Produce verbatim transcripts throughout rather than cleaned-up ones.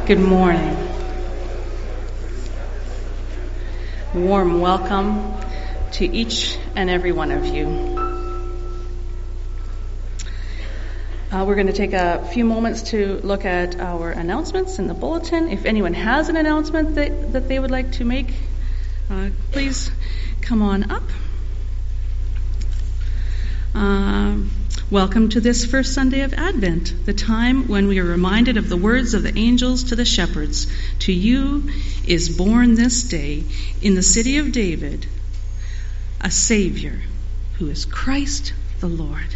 Good morning. Warm welcome to each and every one of you. Uh, we're going to take a few moments to look at our announcements in the bulletin. If anyone has an announcement that, that they would like to make, uh, please come on up. Um, Welcome to this first Sunday of Advent, the time when we are reminded of the words of the angels to the shepherds. To you is born this day in the city of David a Savior who is Christ the Lord.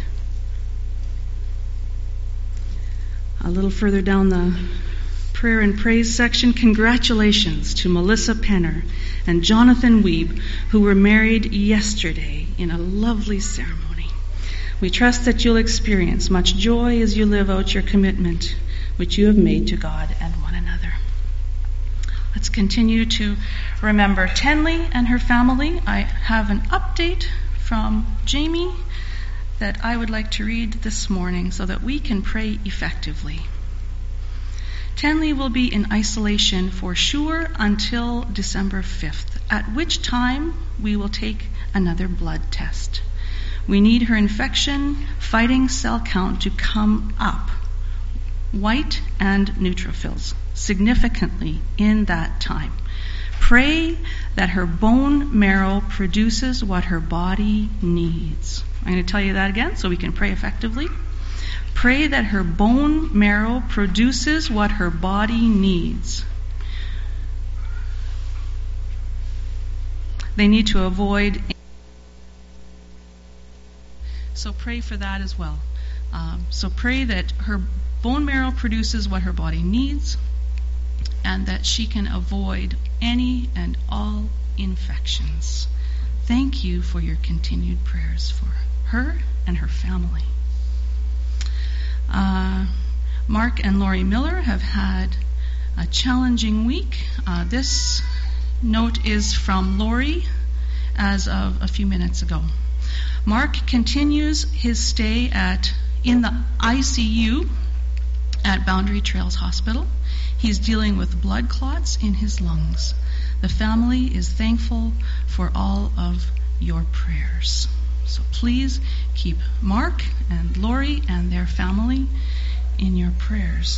A little further down the prayer and praise section, congratulations to Melissa Penner and Jonathan Weeb, who were married yesterday in a lovely ceremony. We trust that you'll experience much joy as you live out your commitment which you have made to God and one another. Let's continue to remember Tenley and her family. I have an update from Jamie that I would like to read this morning so that we can pray effectively. Tenley will be in isolation for sure until December fifth, at which time we will take another blood test. We need her infection fighting cell count to come up, white and neutrophils, significantly in that time. Pray that her bone marrow produces what her body needs. I'm going to tell you that again so we can pray effectively. Pray that her bone marrow produces what her body needs. They need to avoid So pray for that as well. Um, so pray that her bone marrow produces what her body needs and that she can avoid any and all infections. Thank you for your continued prayers for her and her family. Uh, Mark and Lori Miller have had a challenging week. Uh, this note is from Lori as of a few minutes ago. Mark continues his stay at in the I C U at Boundary Trails Hospital. He's dealing with blood clots in his lungs. The family is thankful for all of your prayers. So please keep Mark and Lori and their family in your prayers.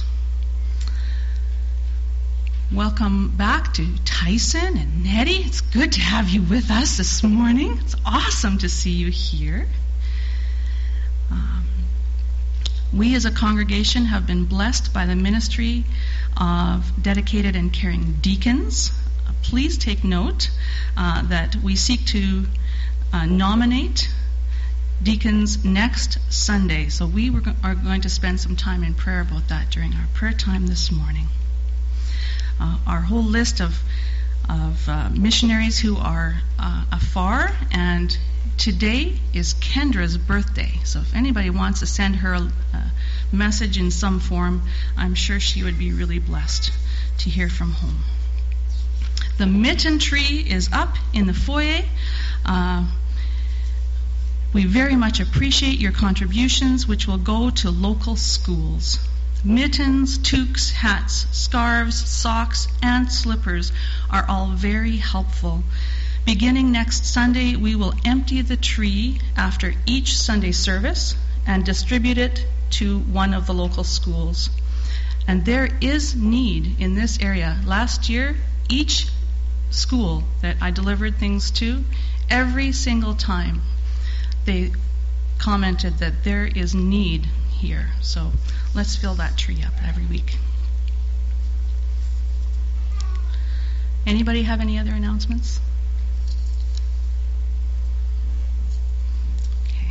Welcome back to Tyson and Nettie. It's good to have you with us this morning. It's awesome to see you here. Um, we as a congregation have been blessed by the ministry of dedicated and caring deacons. Uh, please take note uh, that we seek to uh, nominate deacons next Sunday. So we were go- are going to spend some time in prayer about that during our prayer time this morning. Uh, our whole list of of uh, missionaries who are uh, afar, and today is Kendra's birthday. So if anybody wants to send her a, a message in some form, I'm sure she would be really blessed to hear from home. The mitten tree is up in the foyer. Uh, we very much appreciate your contributions, which will go to local schools. Mittens, toques, hats, scarves, socks, and slippers are all very helpful. Beginning next Sunday, we will empty the tree after each Sunday service and distribute it to one of the local schools. And there is need in this area. Last year, each school that I delivered things to, every single time, they commented that there is need here. So let's fill that tree up every week. Anybody have any other announcements? Okay.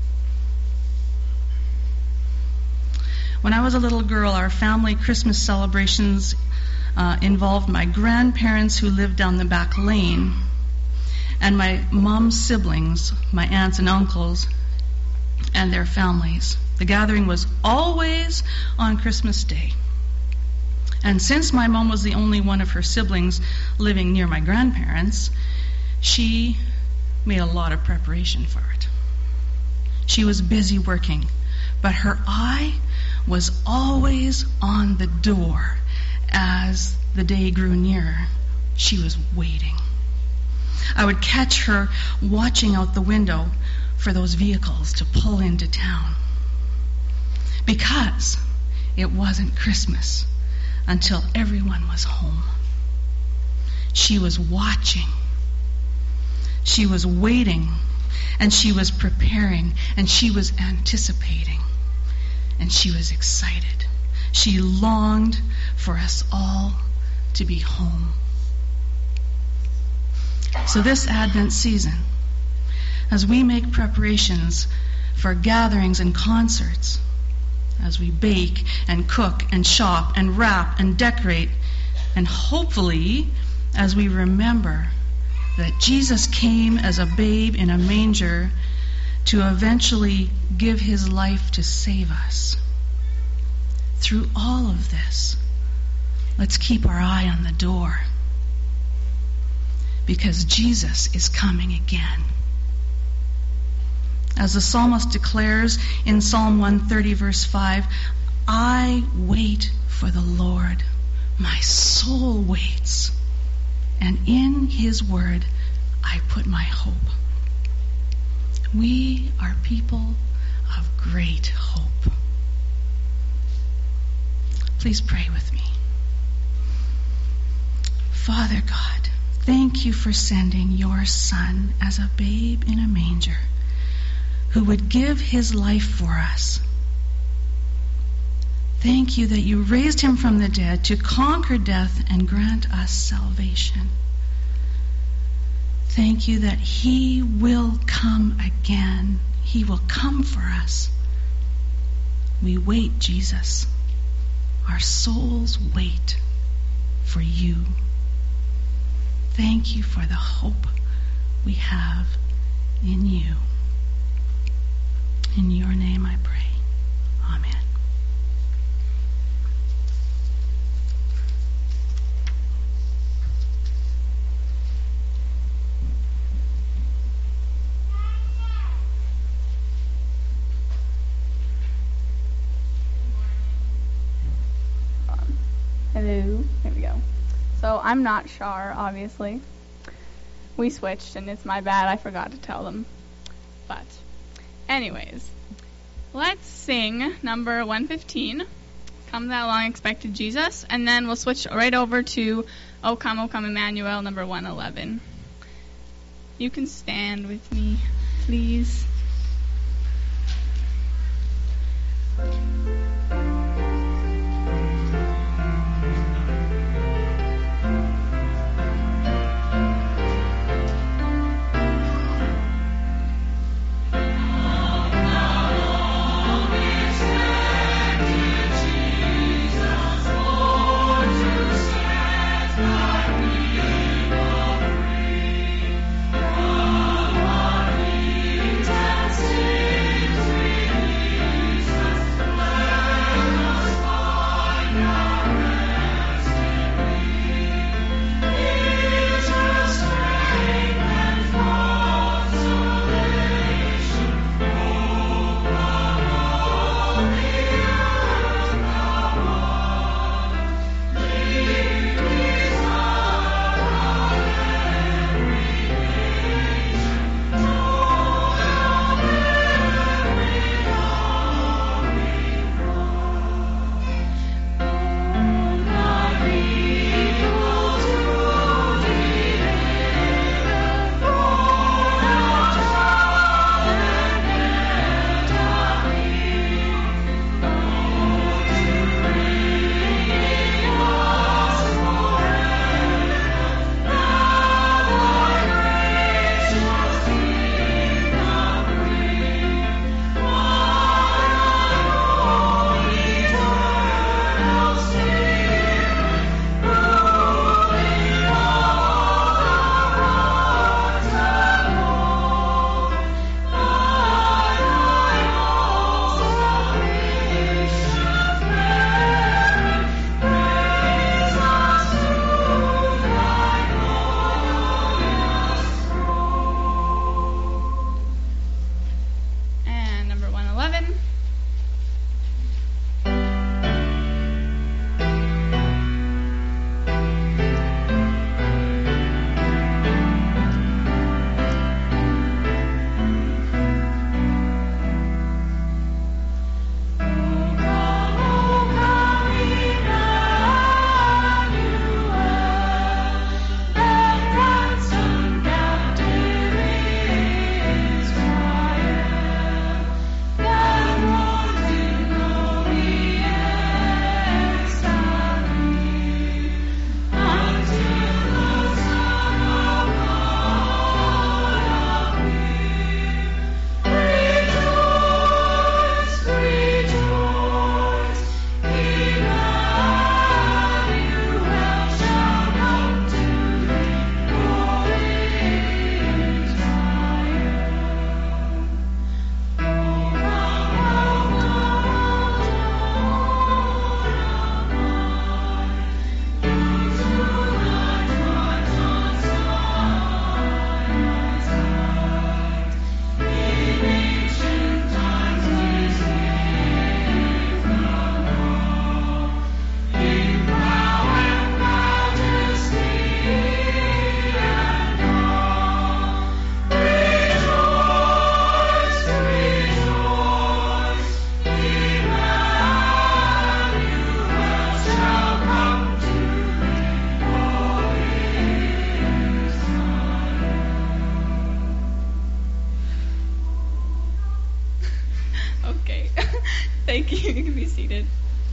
When I was a little girl, our family Christmas celebrations uh, involved my grandparents who lived down the back lane and my mom's siblings, my aunts and uncles, and their families. The gathering was always on Christmas Day. And since my mom was the only one of her siblings living near my grandparents, she made a lot of preparation for it. She was busy working, but her eye was always on the door as the day grew nearer, she was waiting. I would catch her watching out the window for those vehicles to pull into town. Because it wasn't Christmas until everyone was home. She was watching. She was waiting, and she was preparing, and she was anticipating, and she was excited. She longed for us all to be home. So this Advent season, as we make preparations for gatherings and concerts, as we bake and cook and shop and wrap and decorate, and hopefully as we remember that Jesus came as a babe in a manger to eventually give his life to save us. Through all of this, let's keep our eye on the door, because Jesus is coming again. As the psalmist declares in Psalm one thirty, verse five, I wait for the Lord. My soul waits, and in his word I put my hope. We are people of great hope. Please pray with me. Father God, thank you for sending your Son as a babe in a manger who would give his life for us. Thank you that you raised him from the dead to conquer death and grant us salvation. Thank you that he will come again. He will come for us. We wait, Jesus. Our souls wait for you. Thank you for the hope we have in you. In your name I pray. Amen. Hello. There we go. So I'm not Shar, obviously. We switched, and it's my bad. I forgot to tell them. But anyways, let's sing number one fifteen, Come Thou Long Expected Jesus, and then we'll switch right over to O Come, O Come Emmanuel, number one eleven. You can stand with me, please. Time. seated.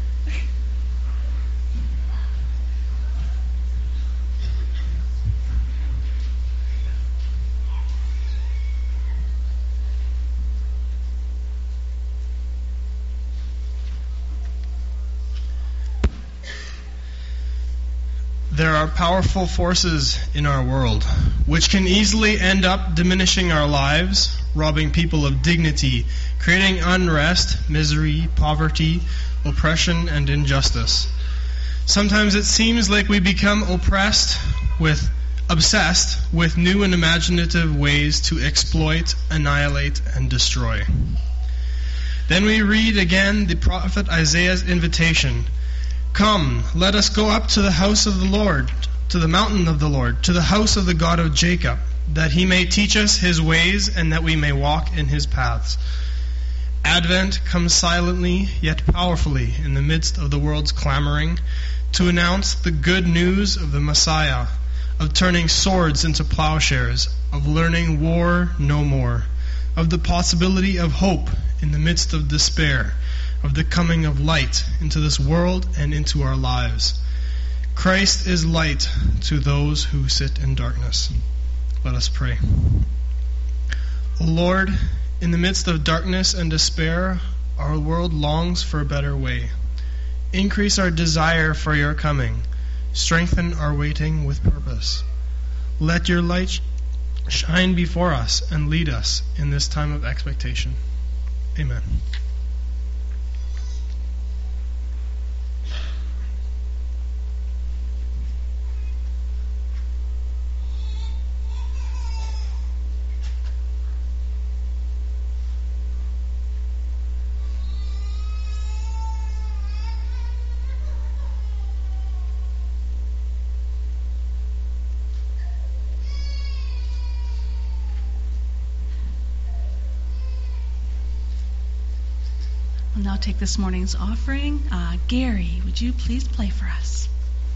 There are powerful forces in our world which can easily end up diminishing our lives, robbing people of dignity, creating unrest, misery, poverty, oppression, and injustice. Sometimes it seems like we become oppressed with, obsessed with new and imaginative ways to exploit, annihilate, and destroy. Then we read again the prophet Isaiah's invitation. Come, let us go up to the house of the Lord, to the mountain of the Lord, to the house of the God of Jacob, that he may teach us his ways and that we may walk in his paths. Advent comes silently yet powerfully in the midst of the world's clamoring to announce the good news of the Messiah, of turning swords into plowshares, of learning war no more, of the possibility of hope in the midst of despair, of the coming of light into this world and into our lives. Christ is light to those who sit in darkness. Let us pray. O Lord, in the midst of darkness and despair, our world longs for a better way. Increase our desire for your coming. Strengthen our waiting with purpose. Let your light shine before us and lead us in this time of expectation. Amen. We'll now take this morning's offering. Uh, Gary, would you please play for us?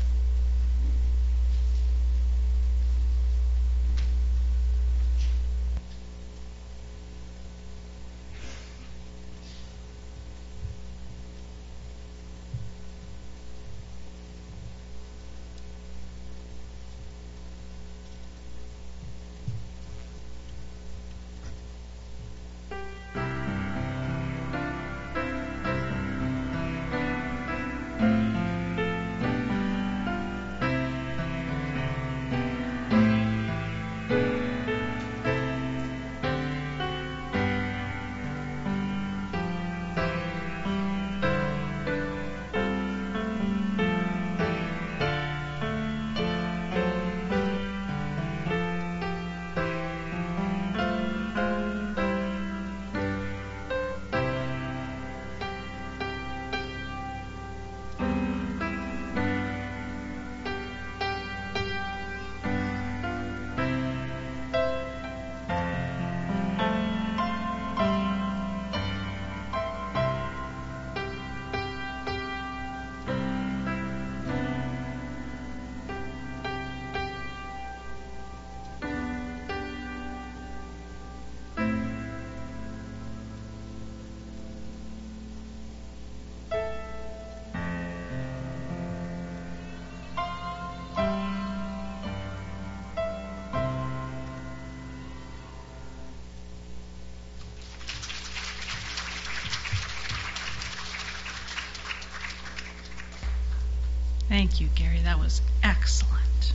Thank you, Gary. That was excellent.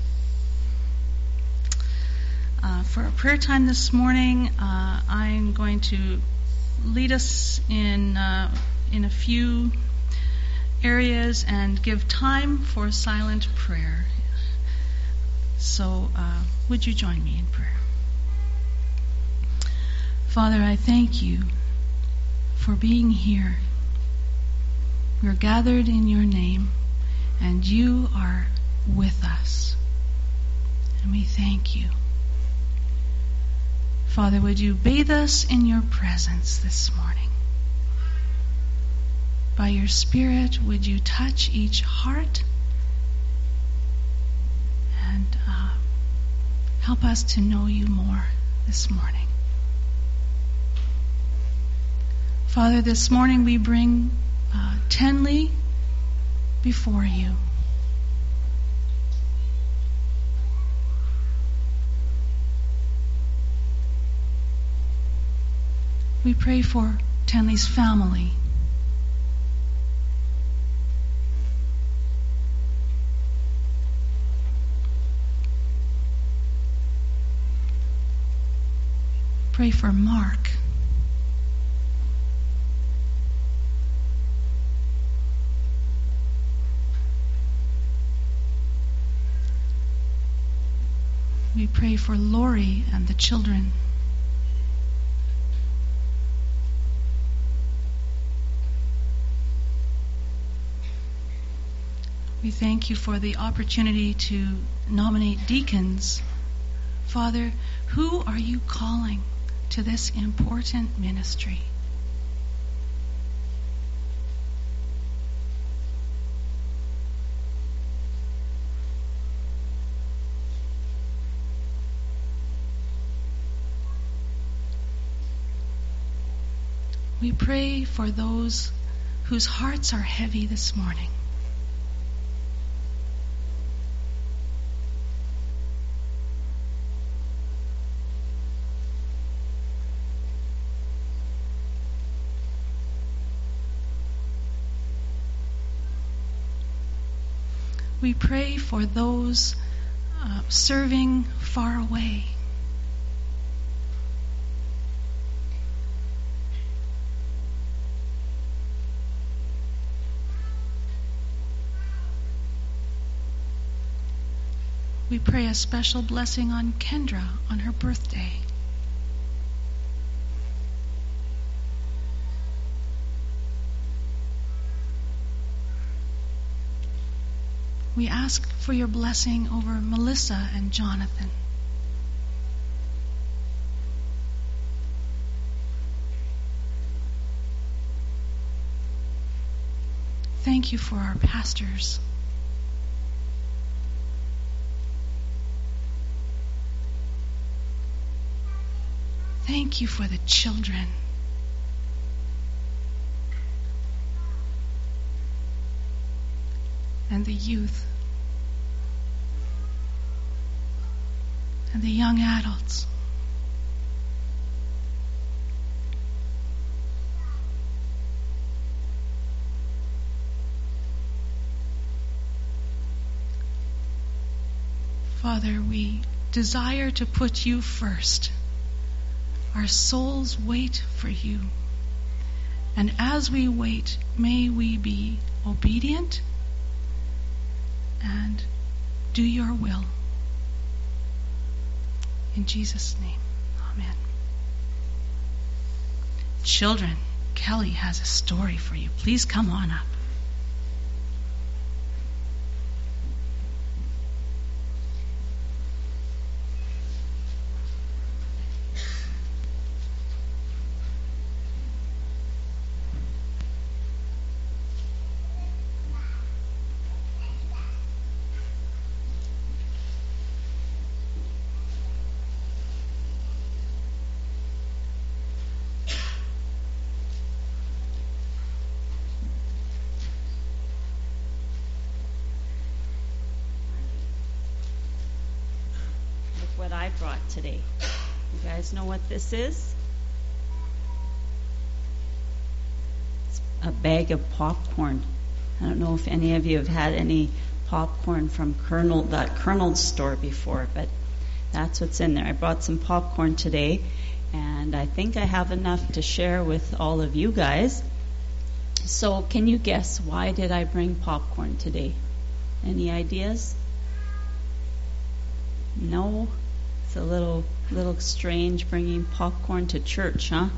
Uh, for our prayer time this morning, uh, I'm going to lead us in uh, in a few areas and give time for silent prayer. So, uh, would you join me in prayer? Father, I thank you for being here. We're gathered in your name, and you are with us. And we thank you. Father, would you bathe us in your presence this morning? By your Spirit, would you touch each heart and uh, help us to know you more this morning. Father, this morning we bring uh, Tenley before you. We pray for Tenley's family. Pray for Mark. We pray for Lori and the children. We thank you for the opportunity to nominate deacons. Father, who are you calling to this important ministry? We pray for those whose hearts are heavy this morning. We pray for those uh, serving far away. We pray a special blessing on Kendra on her birthday. We ask for your blessing over Melissa and Jonathan. Thank you for our pastors. Thank you for the children. And the youth. And the young adults. Father, we desire to put you first. Our souls wait for you. And as we wait, may we be obedient and do your will. In Jesus' name, amen. Children, Kelly has a story for you. Please come on up. What I brought today. You guys know what this is? It's a bag of popcorn. I don't know if any of you have had any popcorn from Colonel, that Colonel's store before, but that's what's in there. I brought some popcorn today, and I think I have enough to share with all of you guys. So can you guess, why did I bring popcorn today? Any ideas? No? It's a little little strange bringing popcorn to church, huh?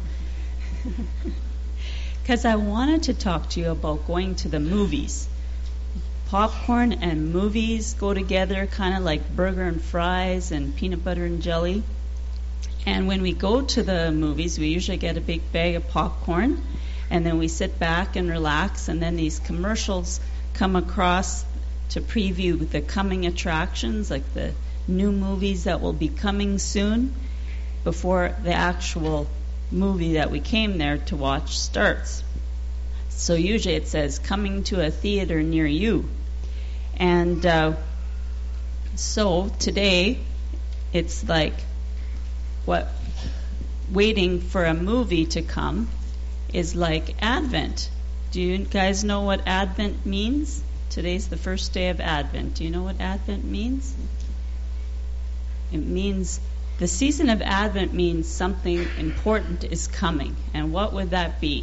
Because I wanted to talk to you about going to the movies. Popcorn and movies go together, kind of like burger and fries and peanut butter and jelly. And when we go to the movies, we usually get a big bag of popcorn, and then we sit back and relax, and then these commercials come across to preview the coming attractions, like the new movies that will be coming soon, before the actual movie that we came there to watch starts. So usually it says coming to a theater near you. And uh, so today it's like what waiting for a movie to come is like Advent. Do you guys know what Advent means? Today's the first day of Advent. Do you know what Advent means? It means the season of Advent means something important is coming. And what would that be?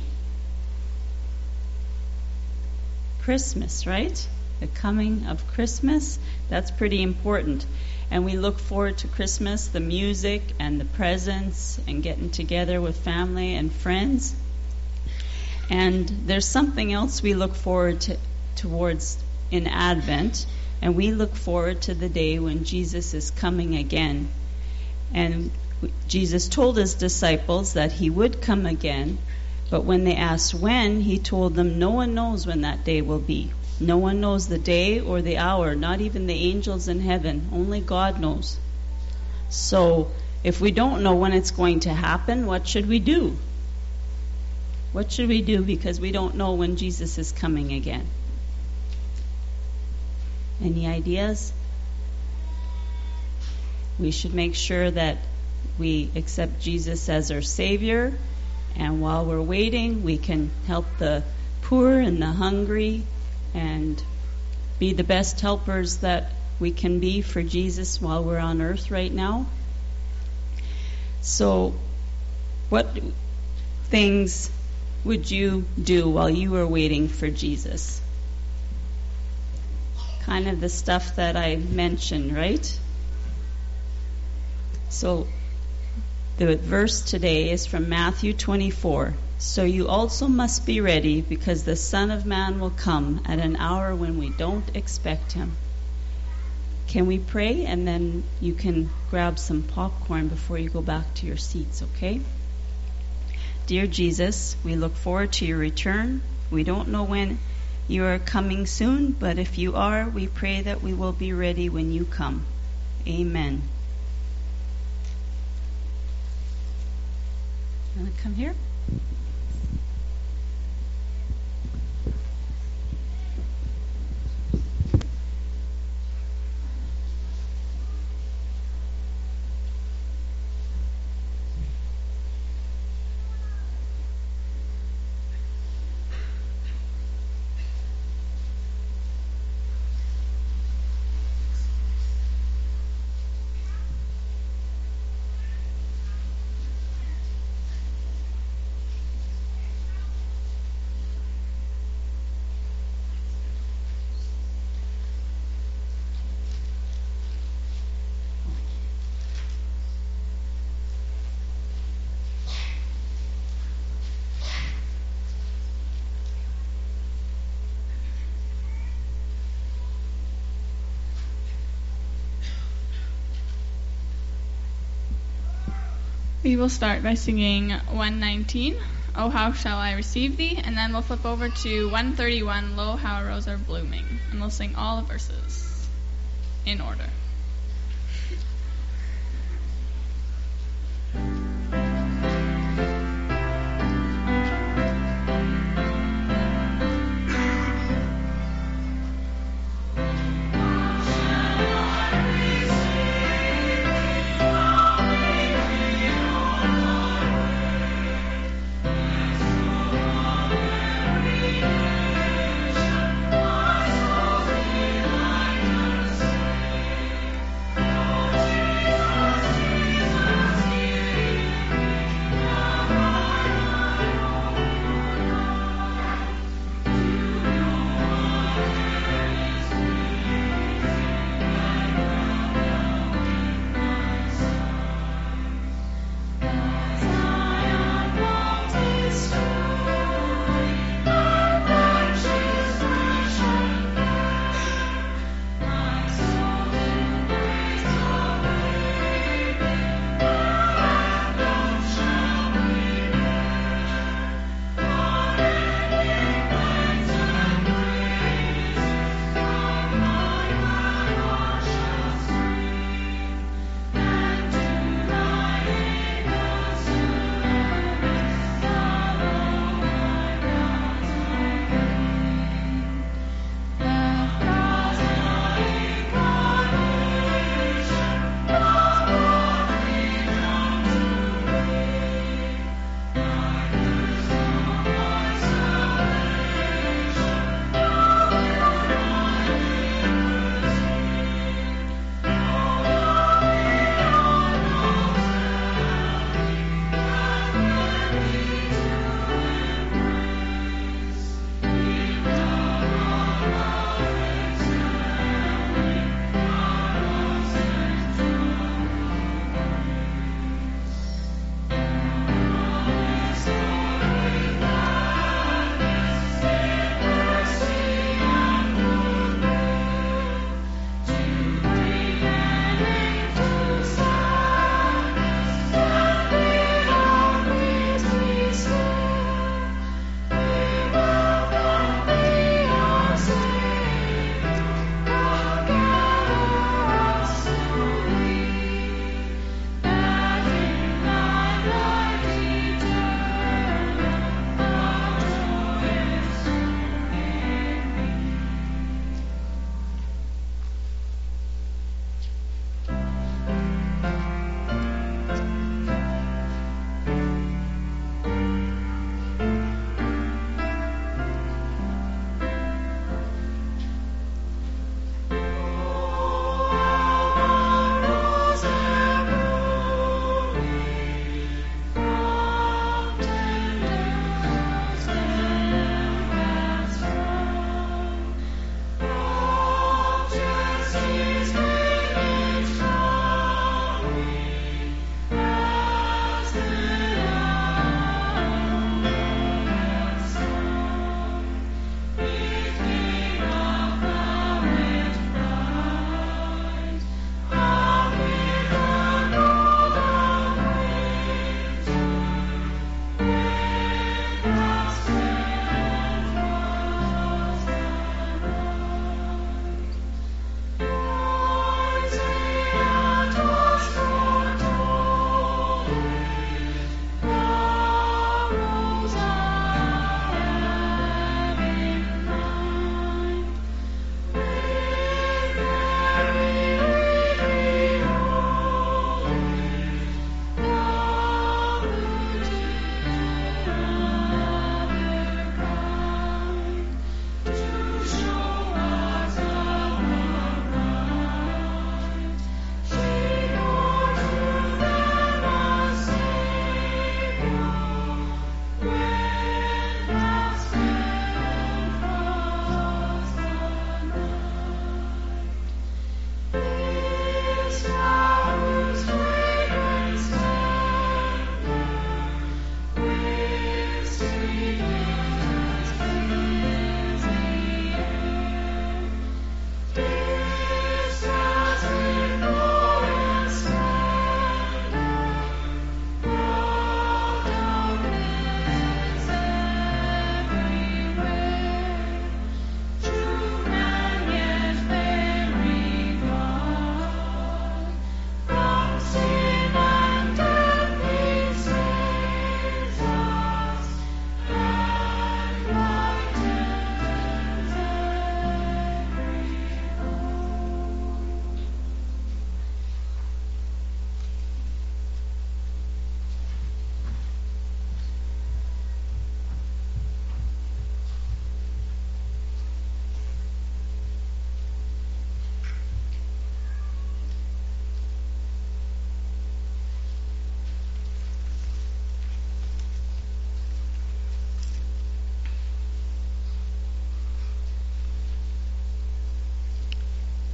Christmas, right? The coming of Christmas. That's pretty important. And we look forward to Christmas, the music and the presents and getting together with family and friends. And there's something else we look forward to towards in Advent, and we look forward to the day when Jesus is coming again. And Jesus told his disciples that he would come again, but when they asked when, he told them no one knows when that day will be. No one knows the day or the hour, not even the angels in heaven. Only God knows. So if we don't know when it's going to happen, what should we do? What should we do because we don't know when Jesus is coming again? Any ideas? We should make sure that we accept Jesus as our Savior, and while we're waiting, we can help the poor and the hungry and be the best helpers that we can be for Jesus while we're on earth right now. So, what things would you do while you were waiting for Jesus? Kind of the stuff that I mentioned, right? So the verse today is from Matthew twenty-four. So you also must be ready, because the Son of Man will come at an hour when we don't expect him. Can we pray? And then you can grab some popcorn before you go back to your seats, okay? Dear Jesus, we look forward to your return. We don't know when you are coming soon, but if you are, we pray that we will be ready when you come. Amen. You want to come here? We will start by singing one nineteen, Oh How Shall I Receive Thee, and then we'll flip over to one thirty-one, Lo How a Rose Are Blooming, and we'll sing all the verses in order.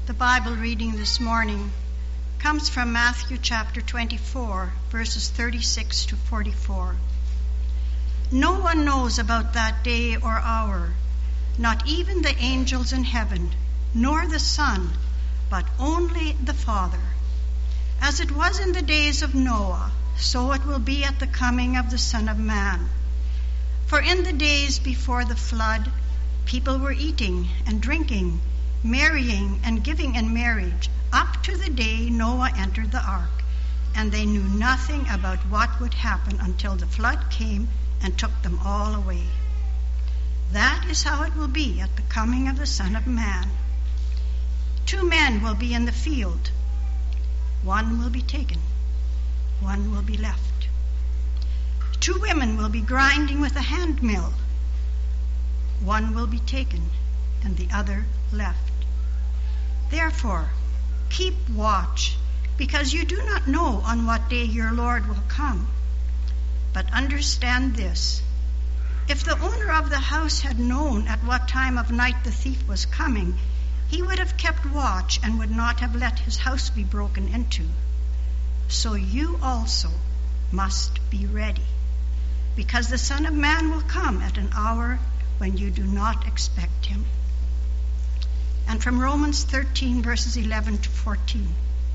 The Bible reading this morning comes from Matthew chapter twenty-four, verses thirty-six to forty-four. No one knows about that day or hour, not even the angels in heaven, nor the Son, but only the Father. As it was in the days of Noah, so it will be at the coming of the Son of Man. For in the days before the flood, people were eating and drinking, marrying and giving in marriage, up to the day Noah entered the ark, and they knew nothing about what would happen until the flood came and took them all away. That is how it will be at the coming of the Son of Man. Two men will be in the field. One will be taken, one will be left. Two women will be grinding with a hand mill. One will be taken, and the other left. Therefore, keep watch, because you do not know on what day your Lord will come. But understand this: if the owner of the house had known at what time of night the thief was coming, he would have kept watch and would not have let his house be broken into. So you also must be ready, because the Son of Man will come at an hour when you do not expect him. And from Romans thirteen, verses eleven to fourteen.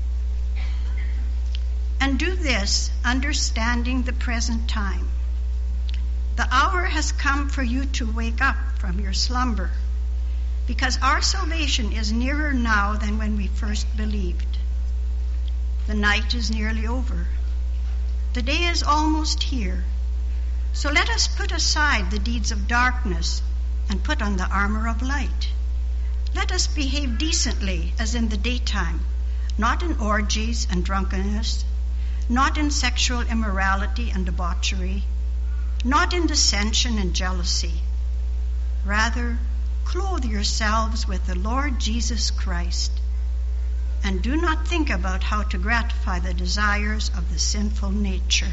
And do this, understanding the present time. The hour has come for you to wake up from your slumber, because our salvation is nearer now than when we first believed. The night is nearly over. The day is almost here. So let us put aside the deeds of darkness and put on the armor of light. Let us behave decently as in the daytime, not in orgies and drunkenness, not in sexual immorality and debauchery, not in dissension and jealousy. Rather, clothe yourselves with the Lord Jesus Christ, and do not think about how to gratify the desires of the sinful nature.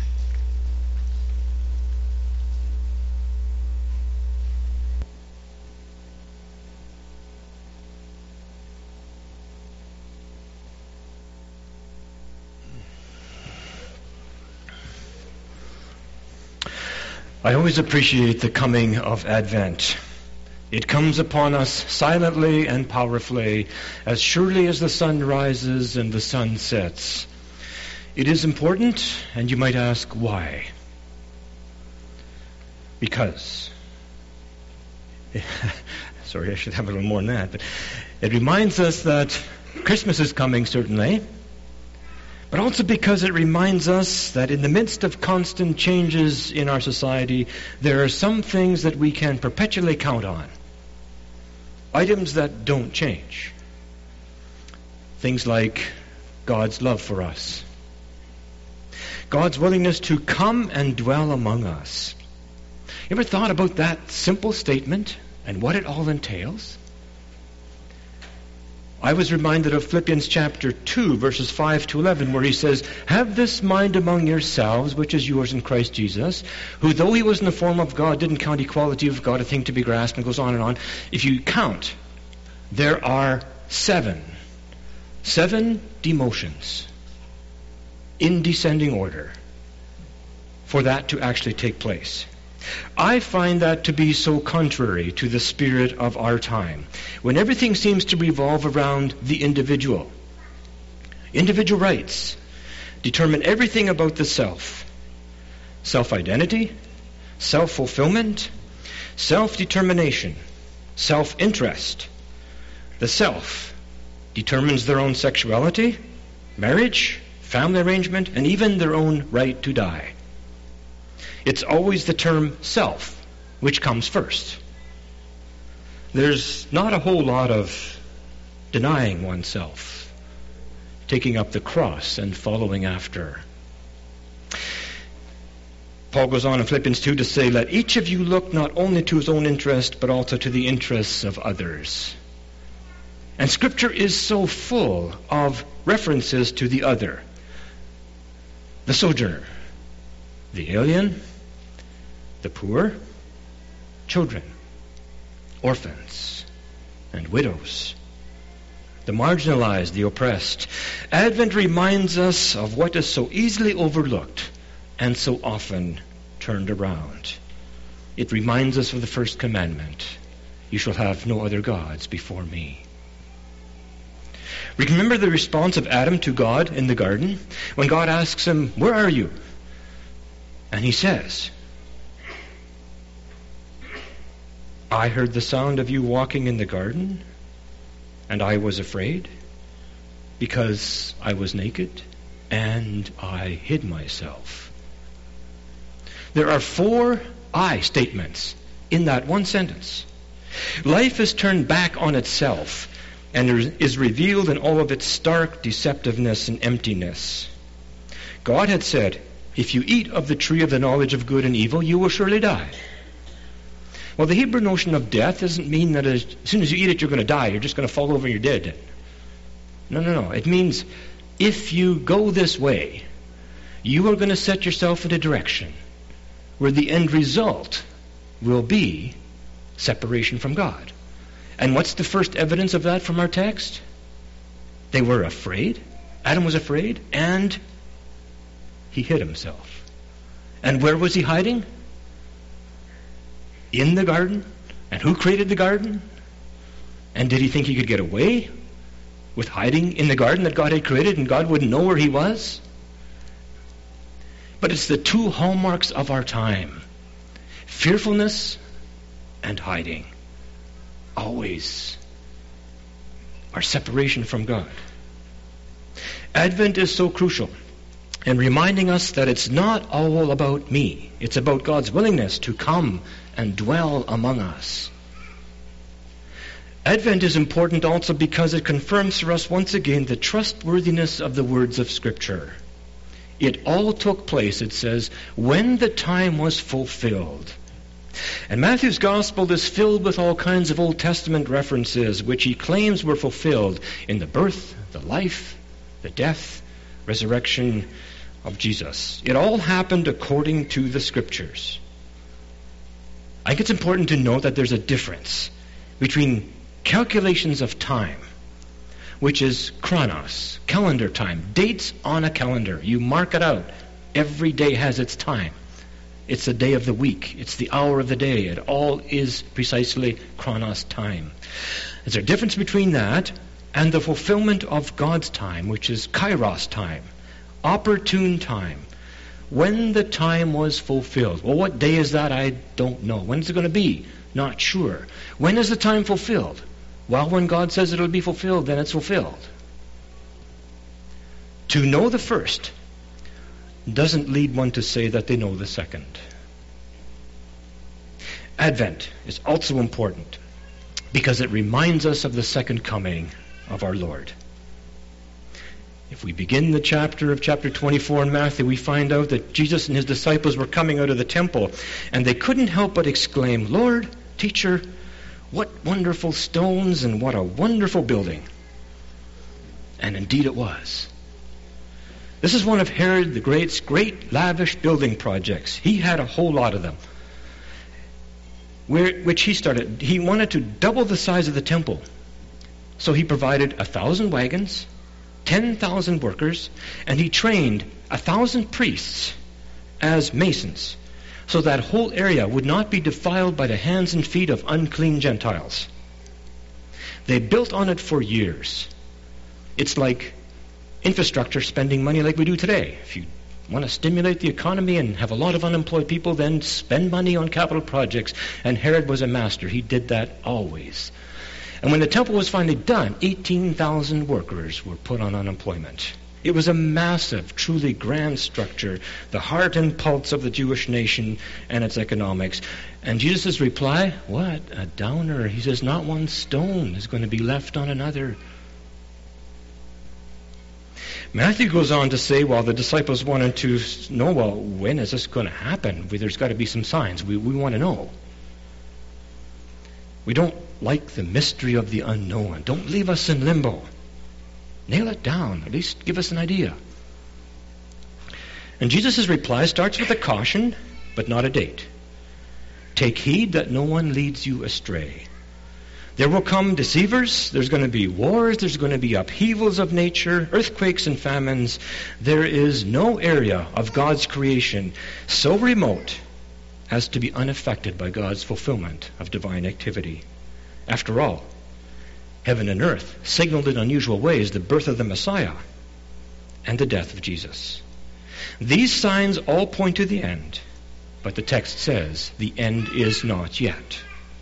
I always appreciate the coming of Advent. It comes upon us silently and powerfully, as surely as the sun rises and the sun sets. It is important, and you might ask, why? Because. Sorry, I should have a little more than that. But it reminds us that Christmas is coming, certainly, but also because it reminds us that in the midst of constant changes in our society, there are some things that we can perpetually count on. Items that don't change. Things like God's love for us. God's willingness to come and dwell among us. You ever thought about that simple statement and what it all entails? I was reminded of Philippians chapter two, verses five to eleven, where he says, "Have this mind among yourselves, which is yours in Christ Jesus, who, though he was in the form of God, didn't count equality with God a thing to be grasped," and goes on and on. If you count, there are seven, seven demotions in descending order for that to actually take place. I find that to be so contrary to the spirit of our time, when everything seems to revolve around the individual. Individual rights determine everything about the self. Self-identity, self-fulfillment, self-determination, self-interest. The self determines their own sexuality, marriage, family arrangement, and even their own right to die. It's always the term self which comes first. There's not a whole lot of denying oneself, taking up the cross and following after. Paul goes on in Philippians two to say, "Let each of you look not only to his own interest, but also to the interests of others." And Scripture is so full of references to the other. The sojourner, the alien, the poor, children, orphans, and widows. the marginalized, the oppressed. Advent reminds us of what is so easily overlooked and so often turned around. It reminds us of the first commandment. You shall have no other gods before me. Remember the response of Adam to God in the garden? When God asks him, where are you? And he says, I heard the sound of you walking in the garden, and I was afraid, because I was naked, and I hid myself. There are four I statements in that one sentence. Life is turned back on itself and is revealed in all of its stark deceptiveness and emptiness. God had said, if you eat of the tree of the knowledge of good and evil, you will surely die. Well, the Hebrew notion of death doesn't mean that as soon as you eat it, you're going to die. You're just going to fall over and you're dead. No, no, no. It means if you go this way, you are going to set yourself in a direction where the end result will be separation from God. And what's the first evidence of that from our text? They were afraid. Adam was afraid, and he hid himself. And where was he hiding? In the garden. And who created the garden? And did he think he could get away with hiding in the garden that God had created and God wouldn't know where he was? But it's the two hallmarks of our time. Fearfulness and hiding. Always our separation from God. Advent is so crucial in reminding us that it's not all about me. It's about God's willingness to come and dwell among us. Advent is important also because it confirms for us once again the trustworthiness of the words of Scripture. It all took place, it says, when the time was fulfilled. And Matthew's Gospel is filled with all kinds of Old Testament references which he claims were fulfilled in the birth, the life, the death, resurrection of Jesus. It all happened according to the Scriptures. I think it's important to note that there's a difference between calculations of time, which is chronos, calendar time, dates on a calendar. You mark it out. Every day has its time. It's the day of the week. It's the hour of the day. It all is precisely chronos time. There's a difference between that and the fulfillment of God's time, which is kairos time, opportune time. When the time was fulfilled. Well, what day is that? I don't know. When is it going to be? Not sure. When is the time fulfilled? Well, when God says it will be fulfilled, then it's fulfilled. To know the first doesn't lead one to say that they know the second. Advent is also important because it reminds us of the second coming of our Lord. If we begin the chapter of chapter twenty-four in Matthew, we find out that Jesus and his disciples were coming out of the temple, and they couldn't help but exclaim, Lord, teacher, what wonderful stones and what a wonderful building. And indeed it was. This is one of Herod the Great's great lavish building projects. He had a whole lot of them, where, which he started. He wanted to double the size of the temple. So he provided a thousand wagons, ten thousand workers, and he trained a thousand priests as masons, so that whole area would not be defiled by the hands and feet of unclean Gentiles. They built on it for years. It's like infrastructure spending money like we do today. If you want to stimulate the economy and have a lot of unemployed people, then spend money on capital projects. And Herod was a master. He did that always. And when the temple was finally done, eighteen thousand workers were put on unemployment. It was a massive, truly grand structure, the heart and pulse of the Jewish nation and its economics. And Jesus' reply, what a downer. He says, not one stone is going to be left on another. Matthew goes on to say, while the disciples wanted to know, well, when is this going to happen? There's got to be some signs. We, we want to know. We don't like the mystery of the unknown. Don't leave us in limbo. Nail it down. At least give us an idea. And Jesus' reply starts with a caution, but not a date. Take heed that no one leads you astray. There will come deceivers. There's going to be wars. There's going to be upheavals of nature, earthquakes and famines. There is no area of God's creation so remote as to be unaffected by God's fulfillment of divine activity. After all, heaven and earth signaled in unusual ways the birth of the Messiah and the death of Jesus. These signs all point to the end, but the text says the end is not yet.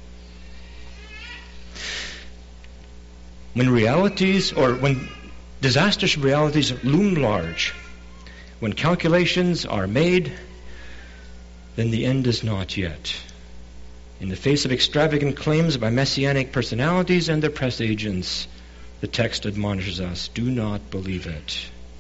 When realities, or when disastrous realities loom large, when calculations are made, then the end is not yet. In the face of extravagant claims by messianic personalities and their press agents, the text admonishes us, do not believe it.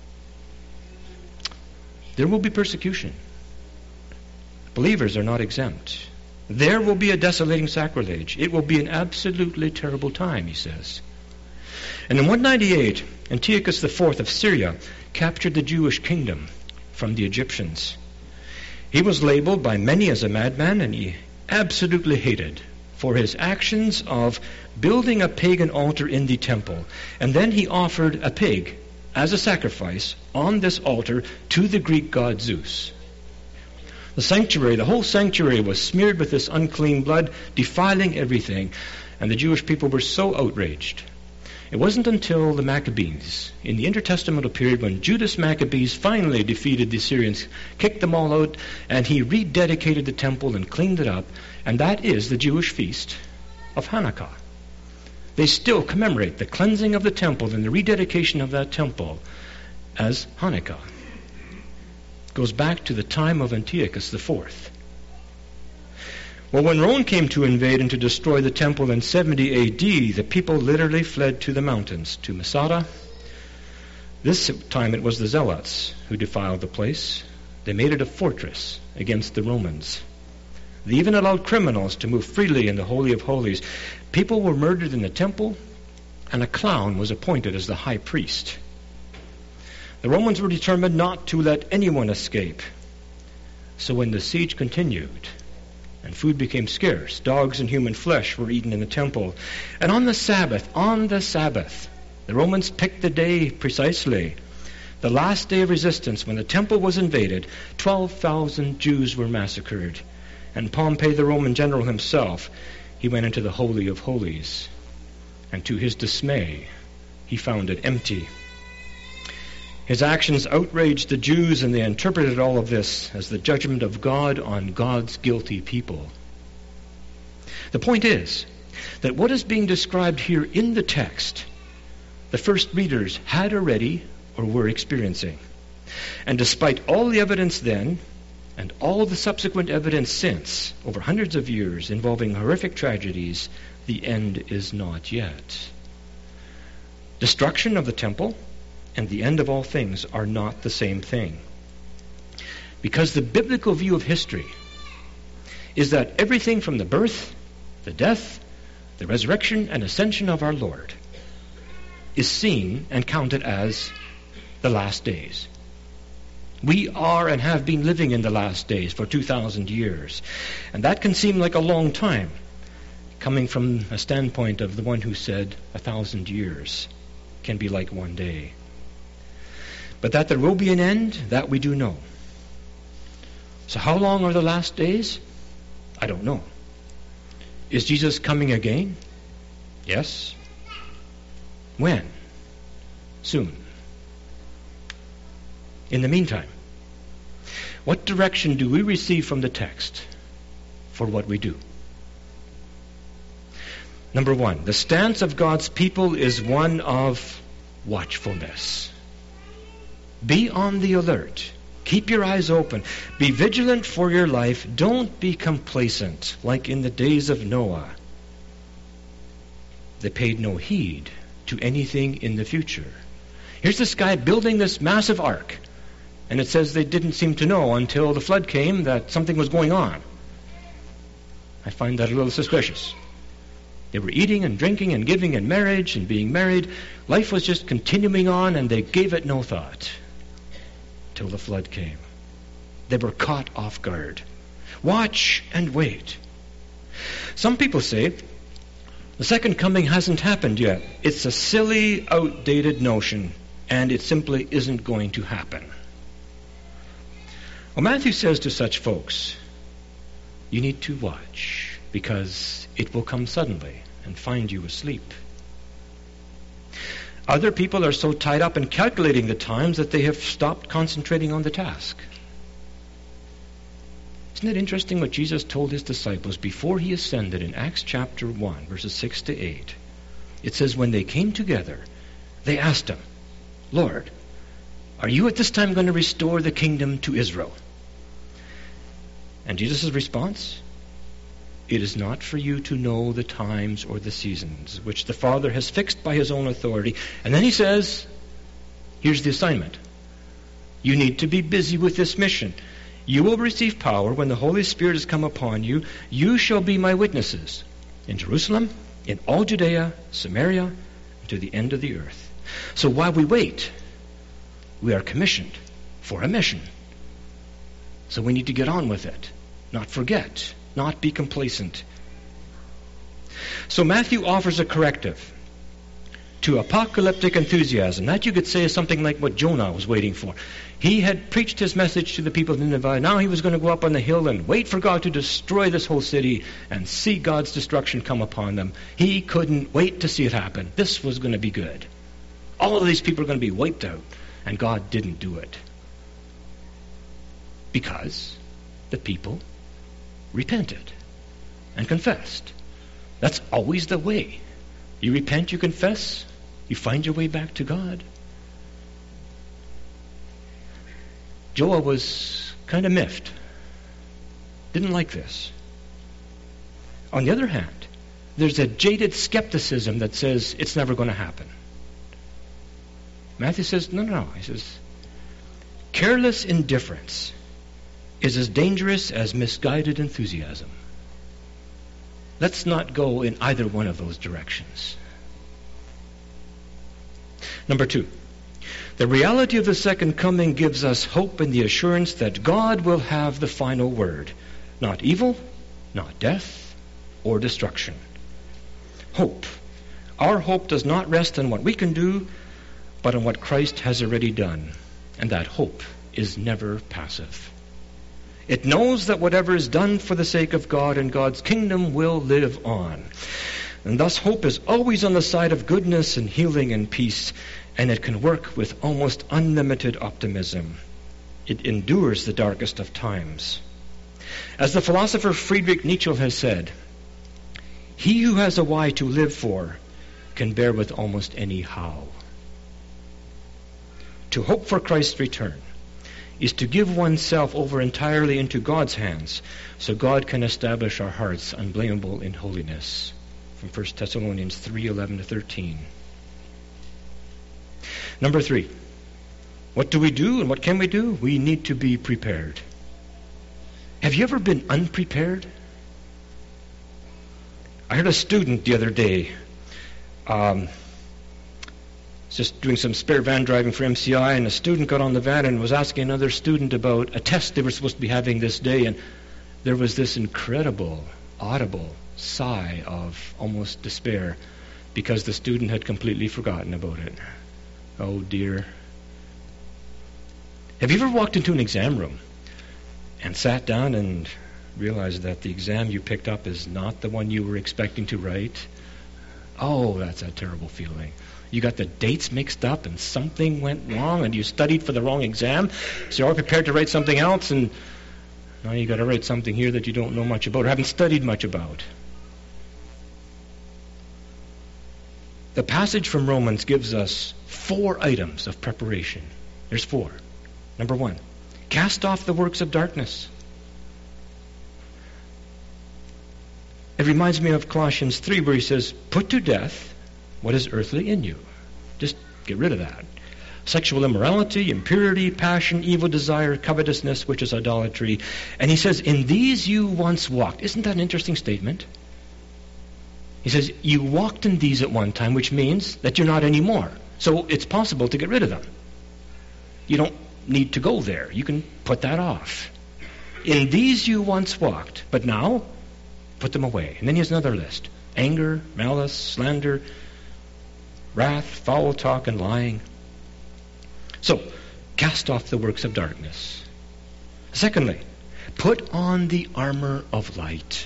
There will be persecution. Believers are not exempt. There will be a desolating sacrilege. It will be an absolutely terrible time, he says. And in one ninety-eight, Antiochus the fourth of Syria captured the Jewish kingdom from the Egyptians. He was labeled by many as a madman, and he absolutely hated for his actions of building a pagan altar in the temple. And then he offered a pig as a sacrifice on this altar to the Greek god Zeus. The sanctuary, the whole sanctuary was smeared with this unclean blood, defiling everything. And the Jewish people were so outraged. It wasn't until the Maccabees, in the intertestamental period, when Judas Maccabees finally defeated the Assyrians, kicked them all out, and he rededicated the temple and cleaned it up, and that is the Jewish feast of Hanukkah. They still commemorate the cleansing of the temple and the rededication of that temple as Hanukkah. It goes back to the time of Antiochus the fourth. Well, when Rome came to invade and to destroy the temple in seventy A D, the people literally fled to the mountains, to Masada. This time it was the Zealots who defiled the place. They made it a fortress against the Romans. They even allowed criminals to move freely in the Holy of Holies. People were murdered in the temple, and a clown was appointed as the high priest. The Romans were determined not to let anyone escape. So when the siege continued, and food became scarce, dogs and human flesh were eaten in the temple. And on the Sabbath, on the Sabbath, the Romans picked the day precisely. The last day of resistance, when the temple was invaded, twelve thousand Jews were massacred. And Pompey, the Roman general himself, he went into the Holy of Holies. And to his dismay, he found it empty. His actions outraged the Jews, and they interpreted all of this as the judgment of God on God's guilty people. The point is that what is being described here in the text, the first readers had already or were experiencing. And despite all the evidence then, and all the subsequent evidence since, over hundreds of years involving horrific tragedies, the end is not yet. Destruction of the temple and the end of all things are not the same thing. Because the biblical view of history is that everything from the birth, the death, the resurrection, and ascension of our Lord is seen and counted as the last days. We are and have been living in the last days for two thousand years. And that can seem like a long time, coming from a standpoint of the one who said a thousand years can be like one day. But that there will be an end, that we do know. So how long are the last days? I don't know. Is Jesus coming again? Yes. When? Soon. In the meantime, what direction do we receive from the text for what we do? Number one, the stance of God's people is one of watchfulness. Be on the alert. Keep your eyes open. Be vigilant for your life. Don't be complacent like in the days of Noah. They paid no heed to anything in the future. Here's this guy building this massive ark, and it says they didn't seem to know until the flood came that something was going on. I find that a little suspicious. They were eating and drinking and giving in marriage and being married. Life was just continuing on, and they gave it no thought till the flood came. They were caught off guard. Watch and wait. Some people say The second coming hasn't happened yet. It's a silly, outdated notion, and it simply isn't going to happen. Well, Matthew says to such folks, you need to watch, because it will come suddenly and find you asleep. Other people are so tied up in calculating the times that they have stopped concentrating on the task. Isn't it interesting what Jesus told his disciples before he ascended in Acts chapter one, verses six to eight? It says, when they came together, they asked him, Lord, are you at this time going to restore the kingdom to Israel? And Jesus' response, it is not for you to know the times or the seasons which the Father has fixed by his own authority. And then he says, here's the assignment. You need to be busy with this mission. You will receive power when the Holy Spirit has come upon you. You shall be my witnesses in Jerusalem, in all Judea, Samaria, and to the end of the earth. So while we wait, we are commissioned for a mission. So we need to get on with it, not forget, not be complacent. So Matthew offers a corrective to apocalyptic enthusiasm. That you could say is something like what Jonah was waiting for. He had preached his message to the people of Nineveh. Now he was going to go up on the hill and wait for God to destroy this whole city and see God's destruction come upon them. He couldn't wait to see it happen. This was going to be good. All of these people are going to be wiped out. And God didn't do it. Because the people repented and confessed. That's always the way. You repent, you confess, you find your way back to God. Joel was kind of miffed. Didn't like this. On the other hand, there's a jaded skepticism that says it's never going to happen. Matthew says, no, no, no. He says, careless indifference is as dangerous as misguided enthusiasm. Let's not go in either one of those directions. Number two, the reality of the second coming gives us hope in the assurance that God will have the final word. Not evil, not death, or destruction. Hope. Our hope does not rest on what we can do, but on what Christ has already done. And that hope is never passive. It knows that whatever is done for the sake of God and God's kingdom will live on. And thus hope is always on the side of goodness and healing and peace, and it can work with almost unlimited optimism. It endures the darkest of times. As the philosopher Friedrich Nietzsche has said, he who has a why to live for can bear with almost any how. To hope for Christ's return is to give oneself over entirely into God's hands so God can establish our hearts unblameable in holiness. From First Thessalonians three, eleven to thirteen. Number three, what do we do and what can we do? We need to be prepared. Have you ever been unprepared? I heard a student the other day, um, just doing some spare van driving for M C I, and a student got on the van and was asking another student about a test they were supposed to be having this day, and there was this incredible, audible sigh of almost despair because the student had completely forgotten about it. Oh dear. Have you ever walked into an exam room and sat down and realized that the exam you picked up is not the one you were expecting to write? Oh, that's a terrible feeling. You got the dates mixed up and something went wrong and you studied for the wrong exam, so you're all prepared to write something else, and now you got to write something here that you don't know much about or haven't studied much about. The passage from Romans gives us four items of preparation. There's four. Number one, cast off the works of darkness. It reminds me of Colossians three, where he says, put to death what is earthly in you. Just get rid of that. Sexual immorality, impurity, passion, evil desire, covetousness, which is idolatry. And he says, in these you once walked. Isn't that an interesting statement? He says, you walked in these at one time, which means that you're not anymore. So it's possible to get rid of them. You don't need to go there. You can put that off. In these you once walked, but now put them away. And then he has another list. anger, malice, slander, wrath, foul talk, and lying. So, cast off the works of darkness. Secondly, put on the armor of light.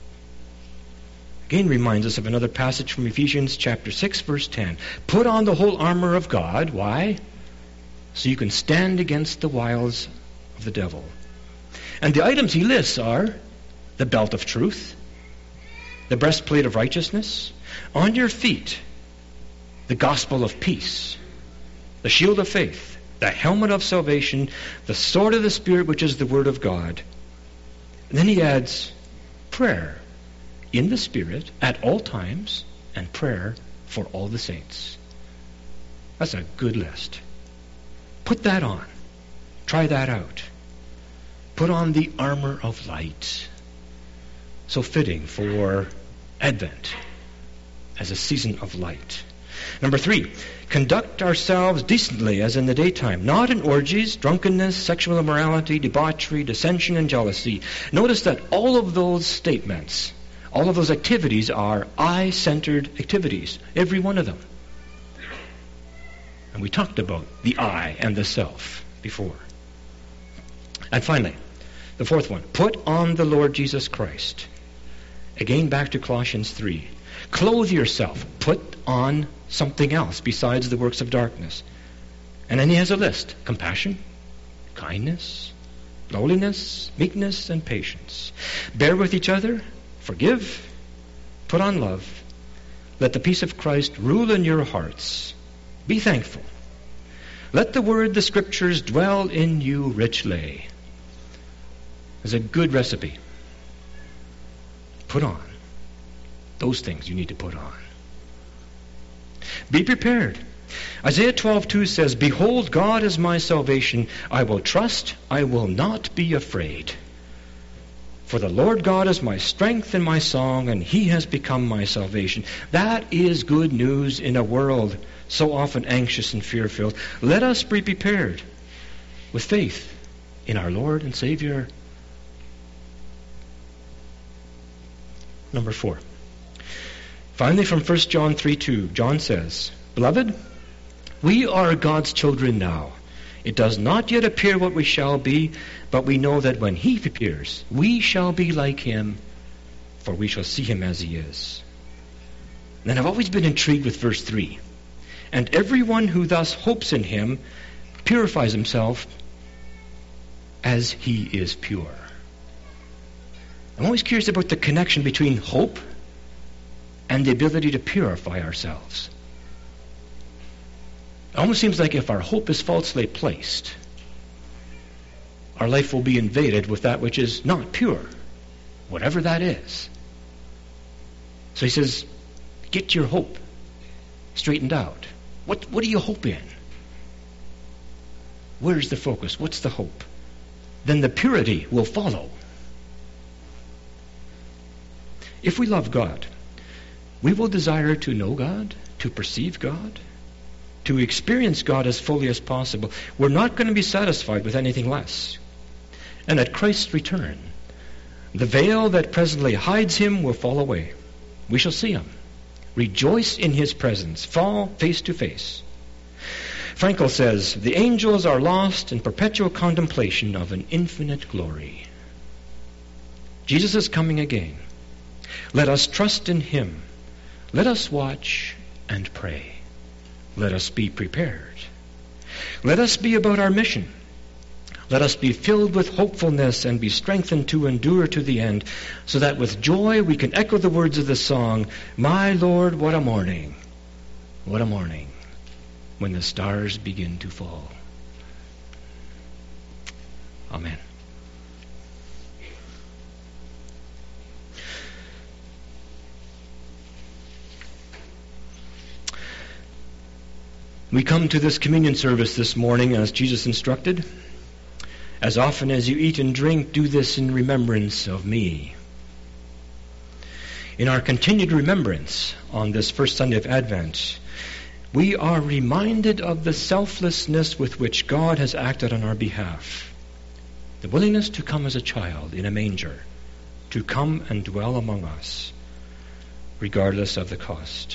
Again reminds us of another passage from Ephesians chapter six, verse ten. Put on the whole armor of God. Why? So you can stand against the wiles of the devil. And the items he lists are the belt of truth, the breastplate of righteousness, on your feet, the gospel of peace, the shield of faith, the helmet of salvation, the sword of the Spirit, which is the word of God. And then he adds prayer in the Spirit at all times, and prayer for all the saints. That's a good list. Put that on. Try that out. Put on the armor of light. So fitting for Advent as a season of light. Number three, conduct ourselves decently as in the daytime, not in orgies, drunkenness, sexual immorality, debauchery, dissension, and jealousy. Notice that all of those statements, all of those activities are I-centered activities, every one of them. And we talked about the I and the self before. And finally, the fourth one, put on the Lord Jesus Christ. Again, back to Colossians three. Clothe yourself. Put on something else besides the works of darkness. And then he has a list. Compassion, kindness, lowliness, meekness, and patience. Bear with each other. Forgive. Put on love. Let the peace of Christ rule in your hearts. Be thankful. Let the word, the scriptures, dwell in you richly. There's a good recipe. Put on those things you need to put on. Be prepared. Isaiah twelve two says, Behold, God is my salvation. I will trust. I will not be afraid. For the Lord God is my strength and my song, and he has become my salvation. That is good news in a world so often anxious and fear-filled. Let us be prepared with faith in our Lord and Savior. Number four. Finally, from First John three two, John says, Beloved, we are God's children now. It does not yet appear what we shall be, but we know that when he appears, we shall be like him, for we shall see him as he is. And then I've always been intrigued with verse three. And everyone who thus hopes in him purifies himself as he is pure. I'm always curious about the connection between hope and the ability to purify ourselves. It almost seems like if our hope is falsely placed, our life will be invaded with that which is not pure, whatever that is. So he says, get your hope straightened out. What, what do you hope in? Where's the focus? What's the hope? Then the purity will follow. If we love God, we will desire to know God, to perceive God, to experience God as fully as possible. We're not going to be satisfied with anything less. And at Christ's return, the veil that presently hides him will fall away. We shall see him. Rejoice in his presence. Fall face to face. Frankel says, the angels are lost in perpetual contemplation of an infinite glory. Jesus is coming again. Let us trust in him. Let us watch and pray. Let us be prepared. Let us be about our mission. Let us be filled with hopefulness and be strengthened to endure to the end, so that with joy we can echo the words of the song, My Lord, what a morning, what a morning, when the stars begin to fall. Amen. We come to this communion service this morning as Jesus instructed. As often as you eat and drink, do this in remembrance of me. In our continued remembrance on this first Sunday of Advent, we are reminded of the selflessness with which God has acted on our behalf. The willingness to come as a child in a manger, to come and dwell among us. regardless of the cost.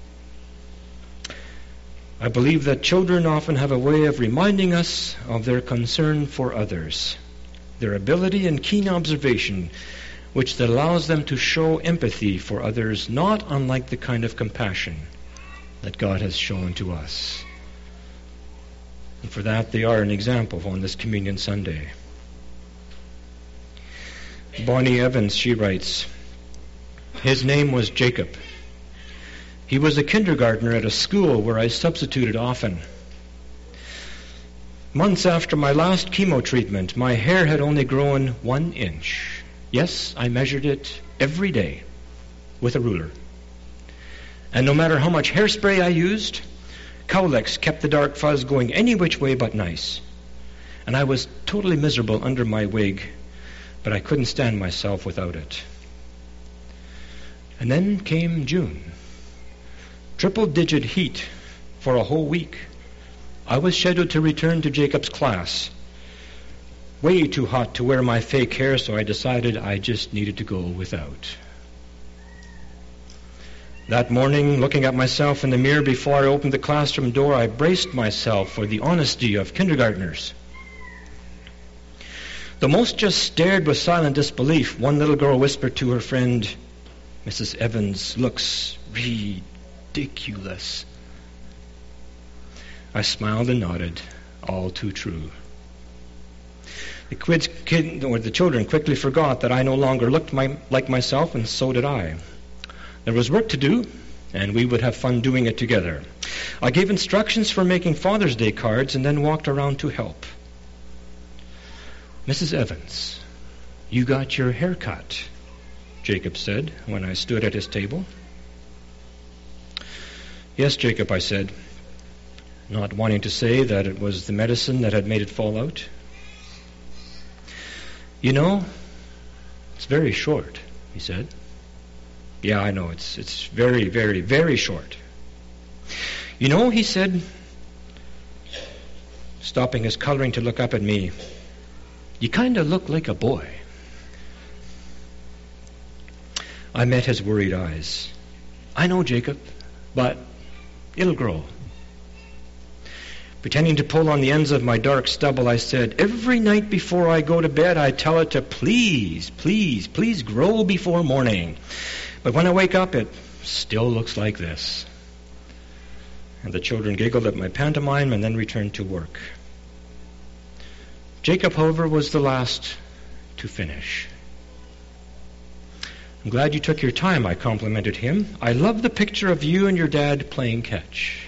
I believe that children often have a way of reminding us of their concern for others, their ability and keen observation, which that allows them to show empathy for others, not unlike the kind of compassion that God has shown to us. And for that, they are an example on this Communion Sunday. Bonnie Evans, she writes, his name was Jacob. He was a kindergartner at a school where I substituted often. Months after my last chemo treatment, my hair had only grown one inch. Yes, I measured it every day with a ruler. And no matter how much hairspray I used, Cowlex kept the dark fuzz going any which way but nice. And I was totally miserable under my wig, but I couldn't stand myself without it. And then came June. Triple-digit heat for a whole week. I was scheduled to return to Jacob's class. Way too hot to wear my fake hair, so I decided I just needed to go without. That morning, looking at myself in the mirror before I opened the classroom door, I braced myself for the honesty of kindergartners. The most just stared with silent disbelief. One little girl whispered to her friend, Missus Evans looks ridiculous. I smiled and nodded, all too true. The kids, kid, or the children quickly forgot that I no longer looked my, like myself, and so did I. There was work to do, and we would have fun doing it together. I gave instructions for making Father's Day cards and then walked around to help. Missus Evans, you got your hair cut, Jacob said when I stood at his table. Yes, Jacob, I said, not wanting to say that it was the medicine that had made it fall out. You know, it's very short, he said. Yeah, I know, it's it's very, very, very short. You know, he said, stopping his coloring to look up at me, you kind of look like a boy. I met his worried eyes. I know, Jacob, but it'll grow. Pretending to pull on the ends of my dark stubble, I said, every night before I go to bed, I tell it to please, please, please grow before morning. But when I wake up, it still looks like this. And the children giggled at my pantomime and then returned to work. Jacob, however, was the last to finish. I'm glad you took your time, I complimented him. I love the picture of you and your dad playing catch.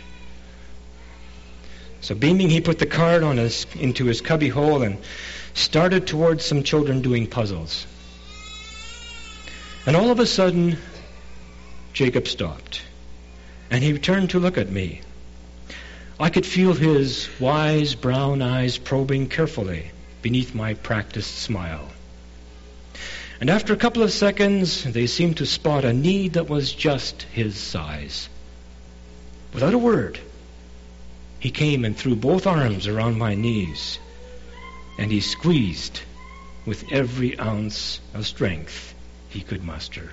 So beaming, he put the card on his, into his cubby hole and started towards some children doing puzzles. And all of a sudden, Jacob stopped, and he turned to look at me. I could feel his wise brown eyes probing carefully beneath my practiced smile. And after a couple of seconds, they seemed to spot a need that was just his size. Without a word, he came and threw both arms around my knees, and he squeezed with every ounce of strength he could muster.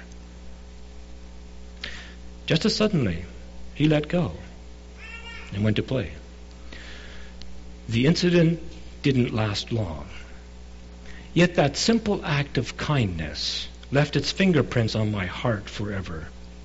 Just as suddenly, he let go and went to play. The incident didn't last long. Yet that simple act of kindness left its fingerprints on my heart forever.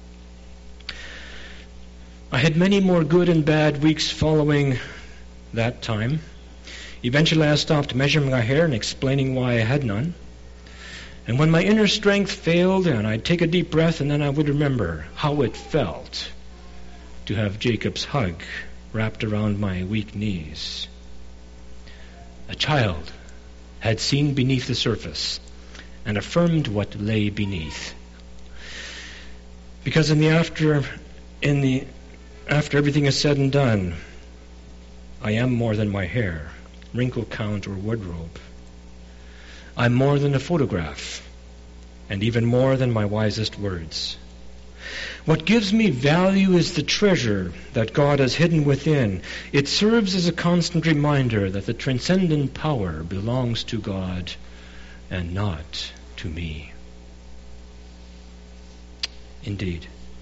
I had many more good and bad weeks following that time. Eventually I stopped measuring my hair and explaining why I had none. And when my inner strength failed, and I'd take a deep breath, and then I would remember how it felt to have Jacob's hug wrapped around my weak knees. A child had seen beneath the surface and affirmed what lay beneath. Because in the after, in the after everything is said and done, I am more than my hair, wrinkle count, or wardrobe. I'm more than a photograph, and even more than my wisest words. What gives me value is the treasure that God has hidden within. It serves as a constant reminder that the transcendent power belongs to God and not to me. Indeed,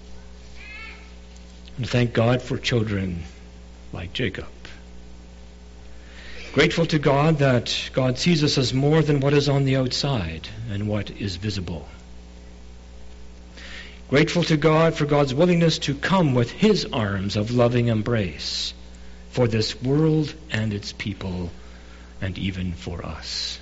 And thank God for children like Jacob. Grateful to God that God sees us as more than what is on the outside and what is visible. Grateful to God for God's willingness to come with his arms of loving embrace for this world and its people, and even for us.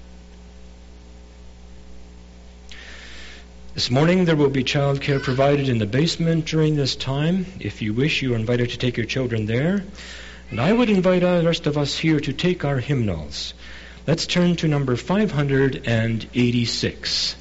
This morning there will be childcare provided in the basement during this time. If you wish, you are invited to take your children there. And I would invite the rest of us here to take our hymnals. Let's turn to number five hundred eighty-six.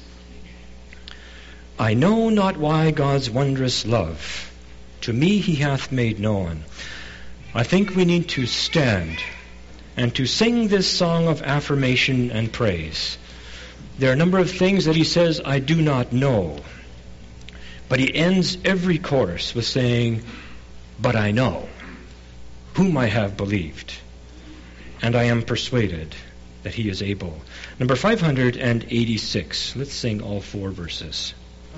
I know not why God's wondrous love to me he hath made known. I think we need to stand and to sing this song of affirmation and praise. There are a number of things that he says, I do not know. But he ends every chorus with saying, but I know whom I have believed, and I am persuaded that he is able. Number five hundred eighty-six. Let's sing all four verses.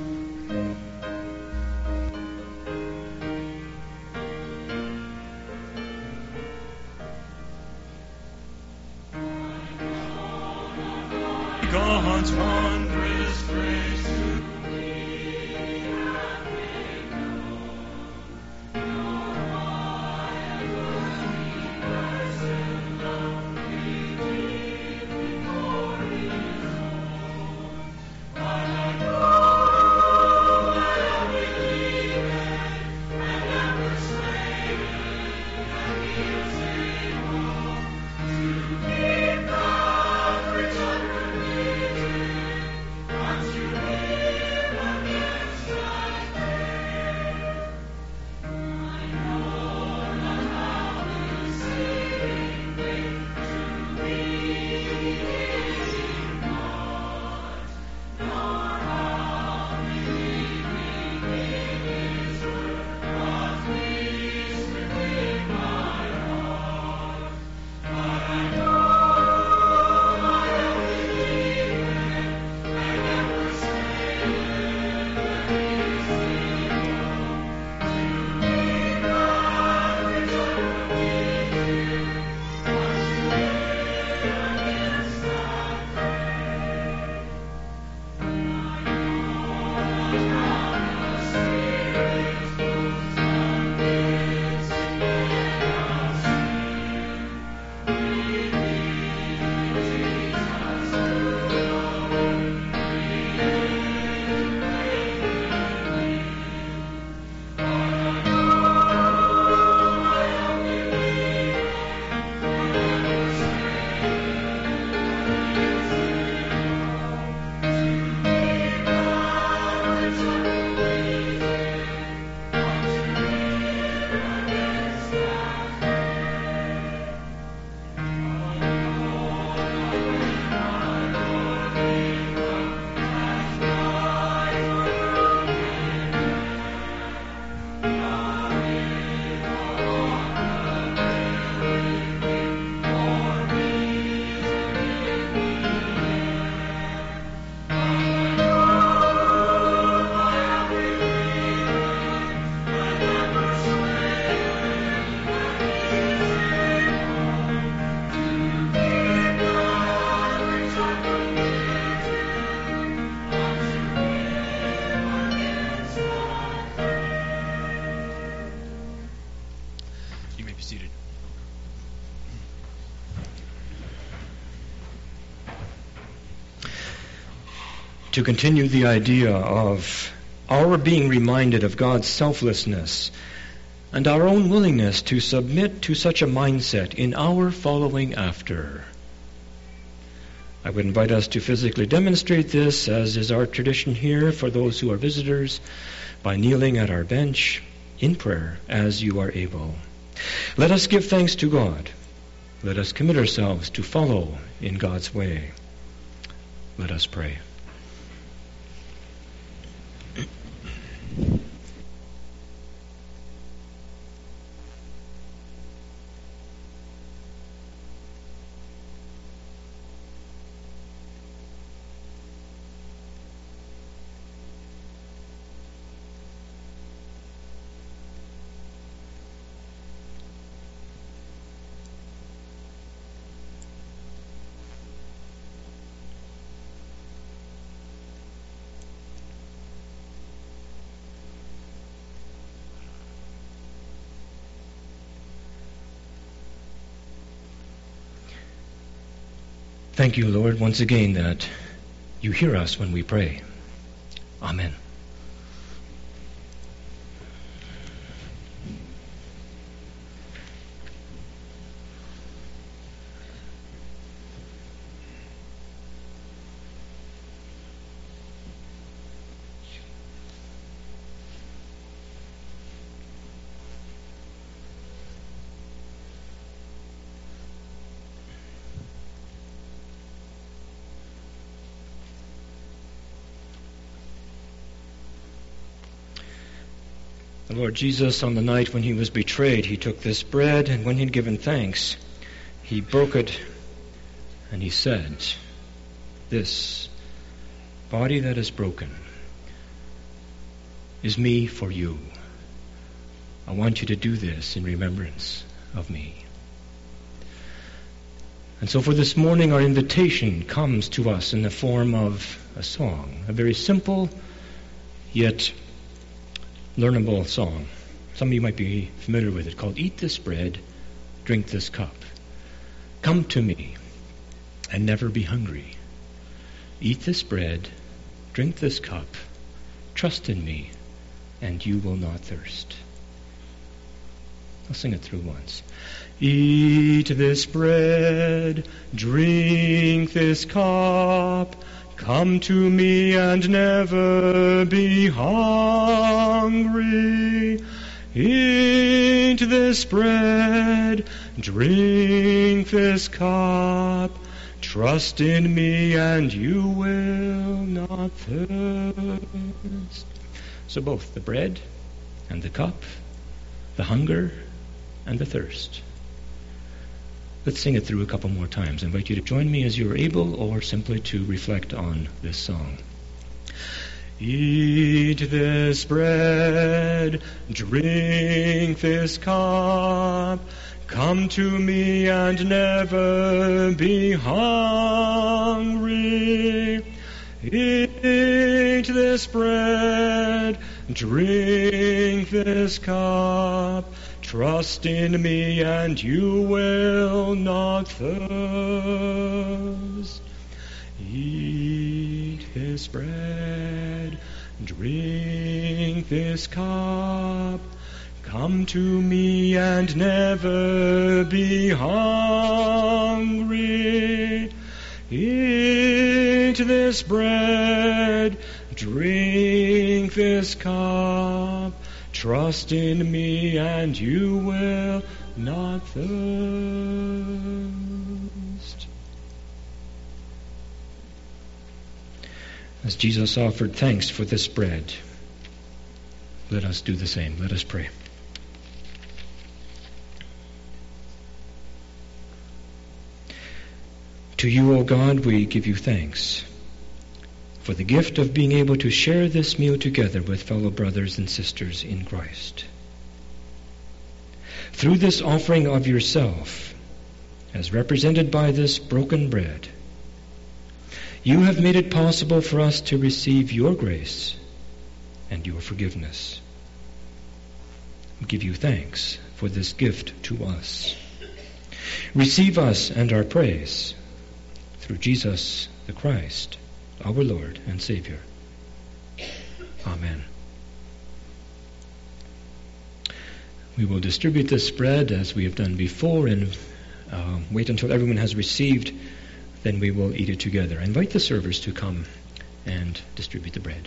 God's wondrous grace to me hath made known. No eye ever seen love redeemed before his own. But I know I have believed and am persuaded that he is able to keep the rich underneath unto him against thy day. I know not how the saving faith to me is not, nor how believing in his word doth peace within my heart. But I know I have believed and am persuaded that he is able to keep that which underneath him unto him against that day. I know not how the Spirit moves amidst chaos here. You may be seated. To continue the idea of our being reminded of God's selflessness and our own willingness to submit to such a mindset in our following after. I would invite us to physically demonstrate this, as is our tradition here for those who are visitors, by kneeling at our bench in prayer as you are able. Let us give thanks to God. Let us commit ourselves to follow in God's way. Let us pray. Thank you, Lord, once again that you hear us when we pray. Amen. The Lord Jesus, on the night when he was betrayed, he took this bread, and when he had given thanks, he broke it, and he said, "This body that is broken is me for you. I want you to do this in remembrance of me." And so for this morning, our invitation comes to us in the form of a song, a very simple yet learnable song. Some of you might be familiar with it, called "Eat this bread, drink this cup. Come to me and never be hungry. Eat this bread, drink this cup, trust in me, and you will not thirst." I'll sing it through once. Eat this bread, drink this cup, come to me and never be hungry. Eat this bread, drink this cup, trust in me and you will not thirst. So both the bread and the cup, the hunger and the thirst. Let's sing it through a couple more times. I invite you to join me as you are able, or simply to reflect on this song. Eat this bread, drink this cup, come to me and never be hungry. Eat this bread, drink this cup, trust in me and you will not thirst. Eat this bread, drink this cup, come to me and never be hungry. Eat this bread, drink this cup, trust in me and you will not thirst. As Jesus offered thanks for this bread, let us do the same. Let us pray. To you, O God, we give you thanks for the gift of being able to share this meal together with fellow brothers and sisters in Christ. Through this offering of yourself, as represented by this broken bread, you have made it possible for us to receive your grace and your forgiveness. We give you thanks for this gift to us. Receive us and our praise through Jesus the Christ, our Lord and Savior. Amen. We will distribute this bread as we have done before and uh, wait until everyone has received. Then we will eat it together. I invite the servers to come and distribute the bread.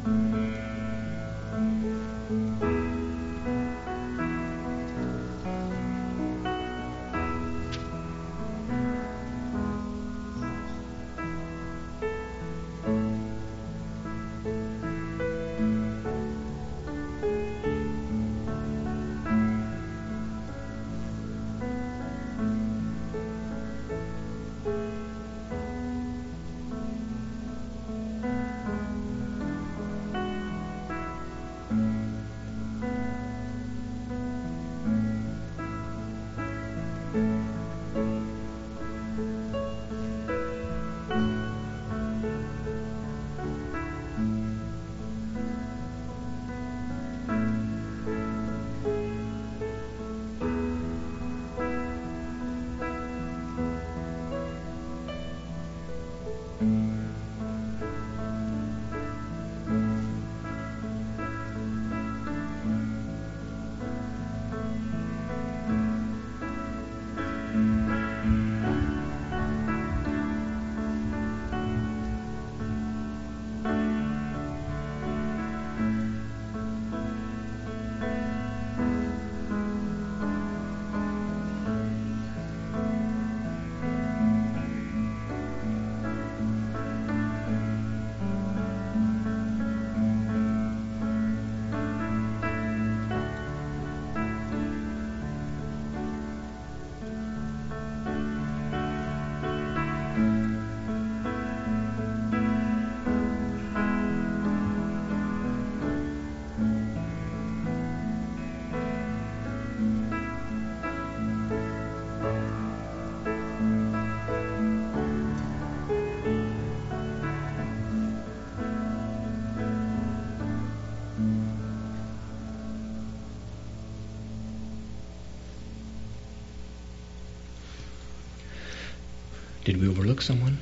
Did we overlook someone?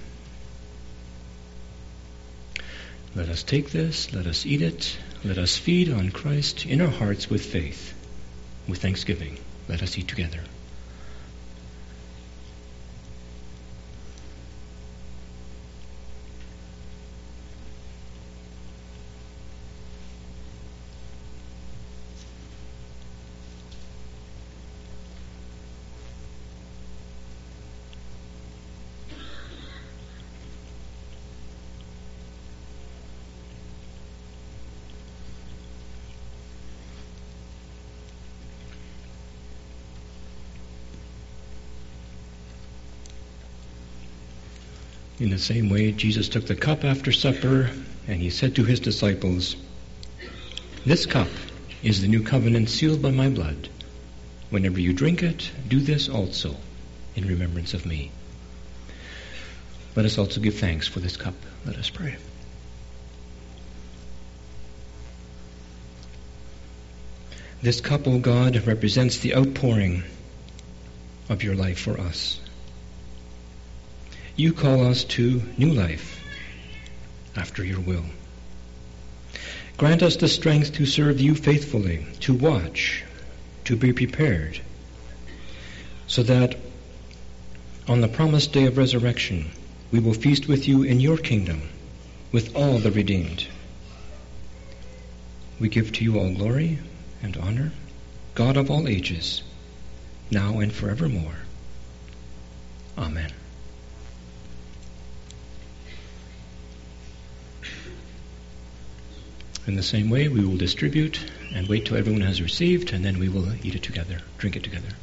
Let us take this, let us eat it, let us feed on Christ in our hearts with faith, with thanksgiving. Let us eat together. In the same way, Jesus took the cup after supper, and he said to his disciples, "This cup is the new covenant sealed by my blood. Whenever you drink it, do this also in remembrance of me." Let us also give thanks for this cup. Let us pray. This cup, O God, represents the outpouring of your life for us. You call us to new life after your will. Grant us the strength to serve you faithfully, to watch, to be prepared, so that on the promised day of resurrection we will feast with you in your kingdom with all the redeemed. We give to you all glory and honor, God of all ages, now and forevermore. Amen. In the same way, we will distribute and wait till everyone has received, and then we will eat it together, drink it together.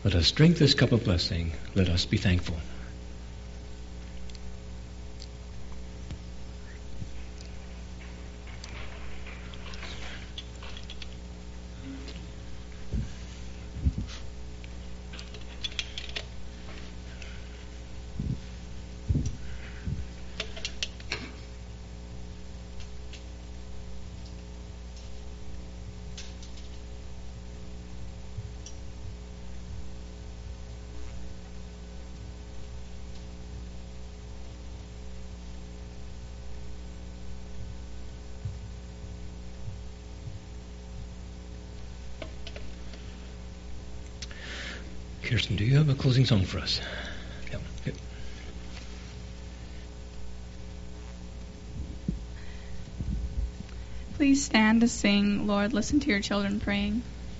Let us drink this cup of blessing. Let us be thankful. Kirsten, do you have a closing song for us? Yeah. Yep. Please stand to sing, Lord, listen to your children praying.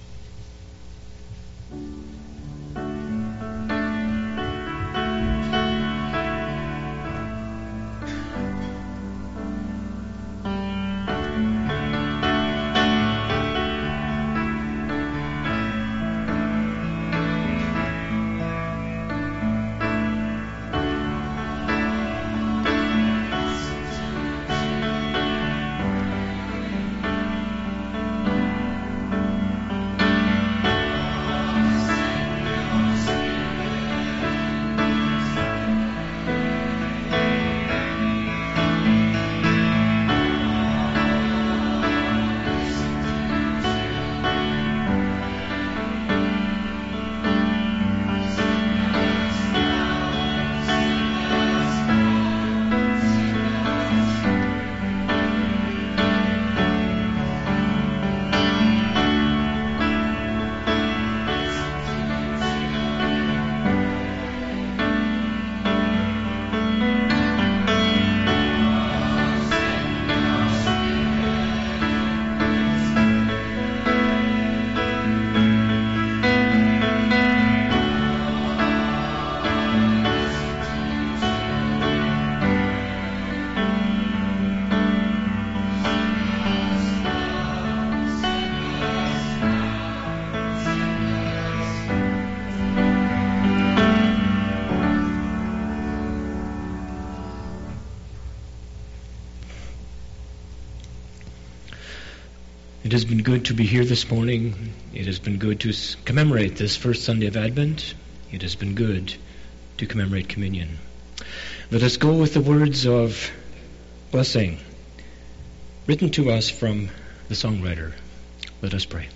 It has been good to be here this morning. It has been good to s- commemorate this first Sunday of Advent. It has been good to commemorate communion. Let us go with the words of blessing written to us from the songwriter. Let us pray.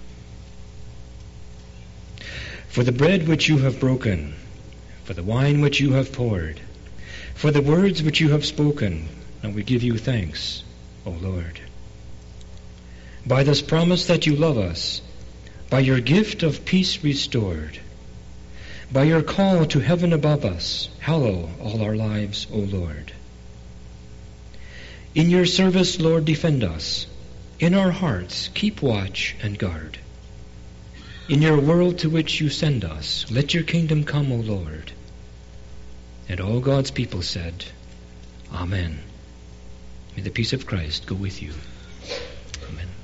For the bread which you have broken, for the wine which you have poured, for the words which you have spoken, and we give you thanks, O Lord. By this promise that you love us, by your gift of peace restored, by your call to heaven above us, hallow all our lives, O Lord. In your service, Lord, defend us. In our hearts, keep watch and guard. In your world to which you send us, let your kingdom come, O Lord. And all God's people said, Amen. May the peace of Christ go with you. Amen.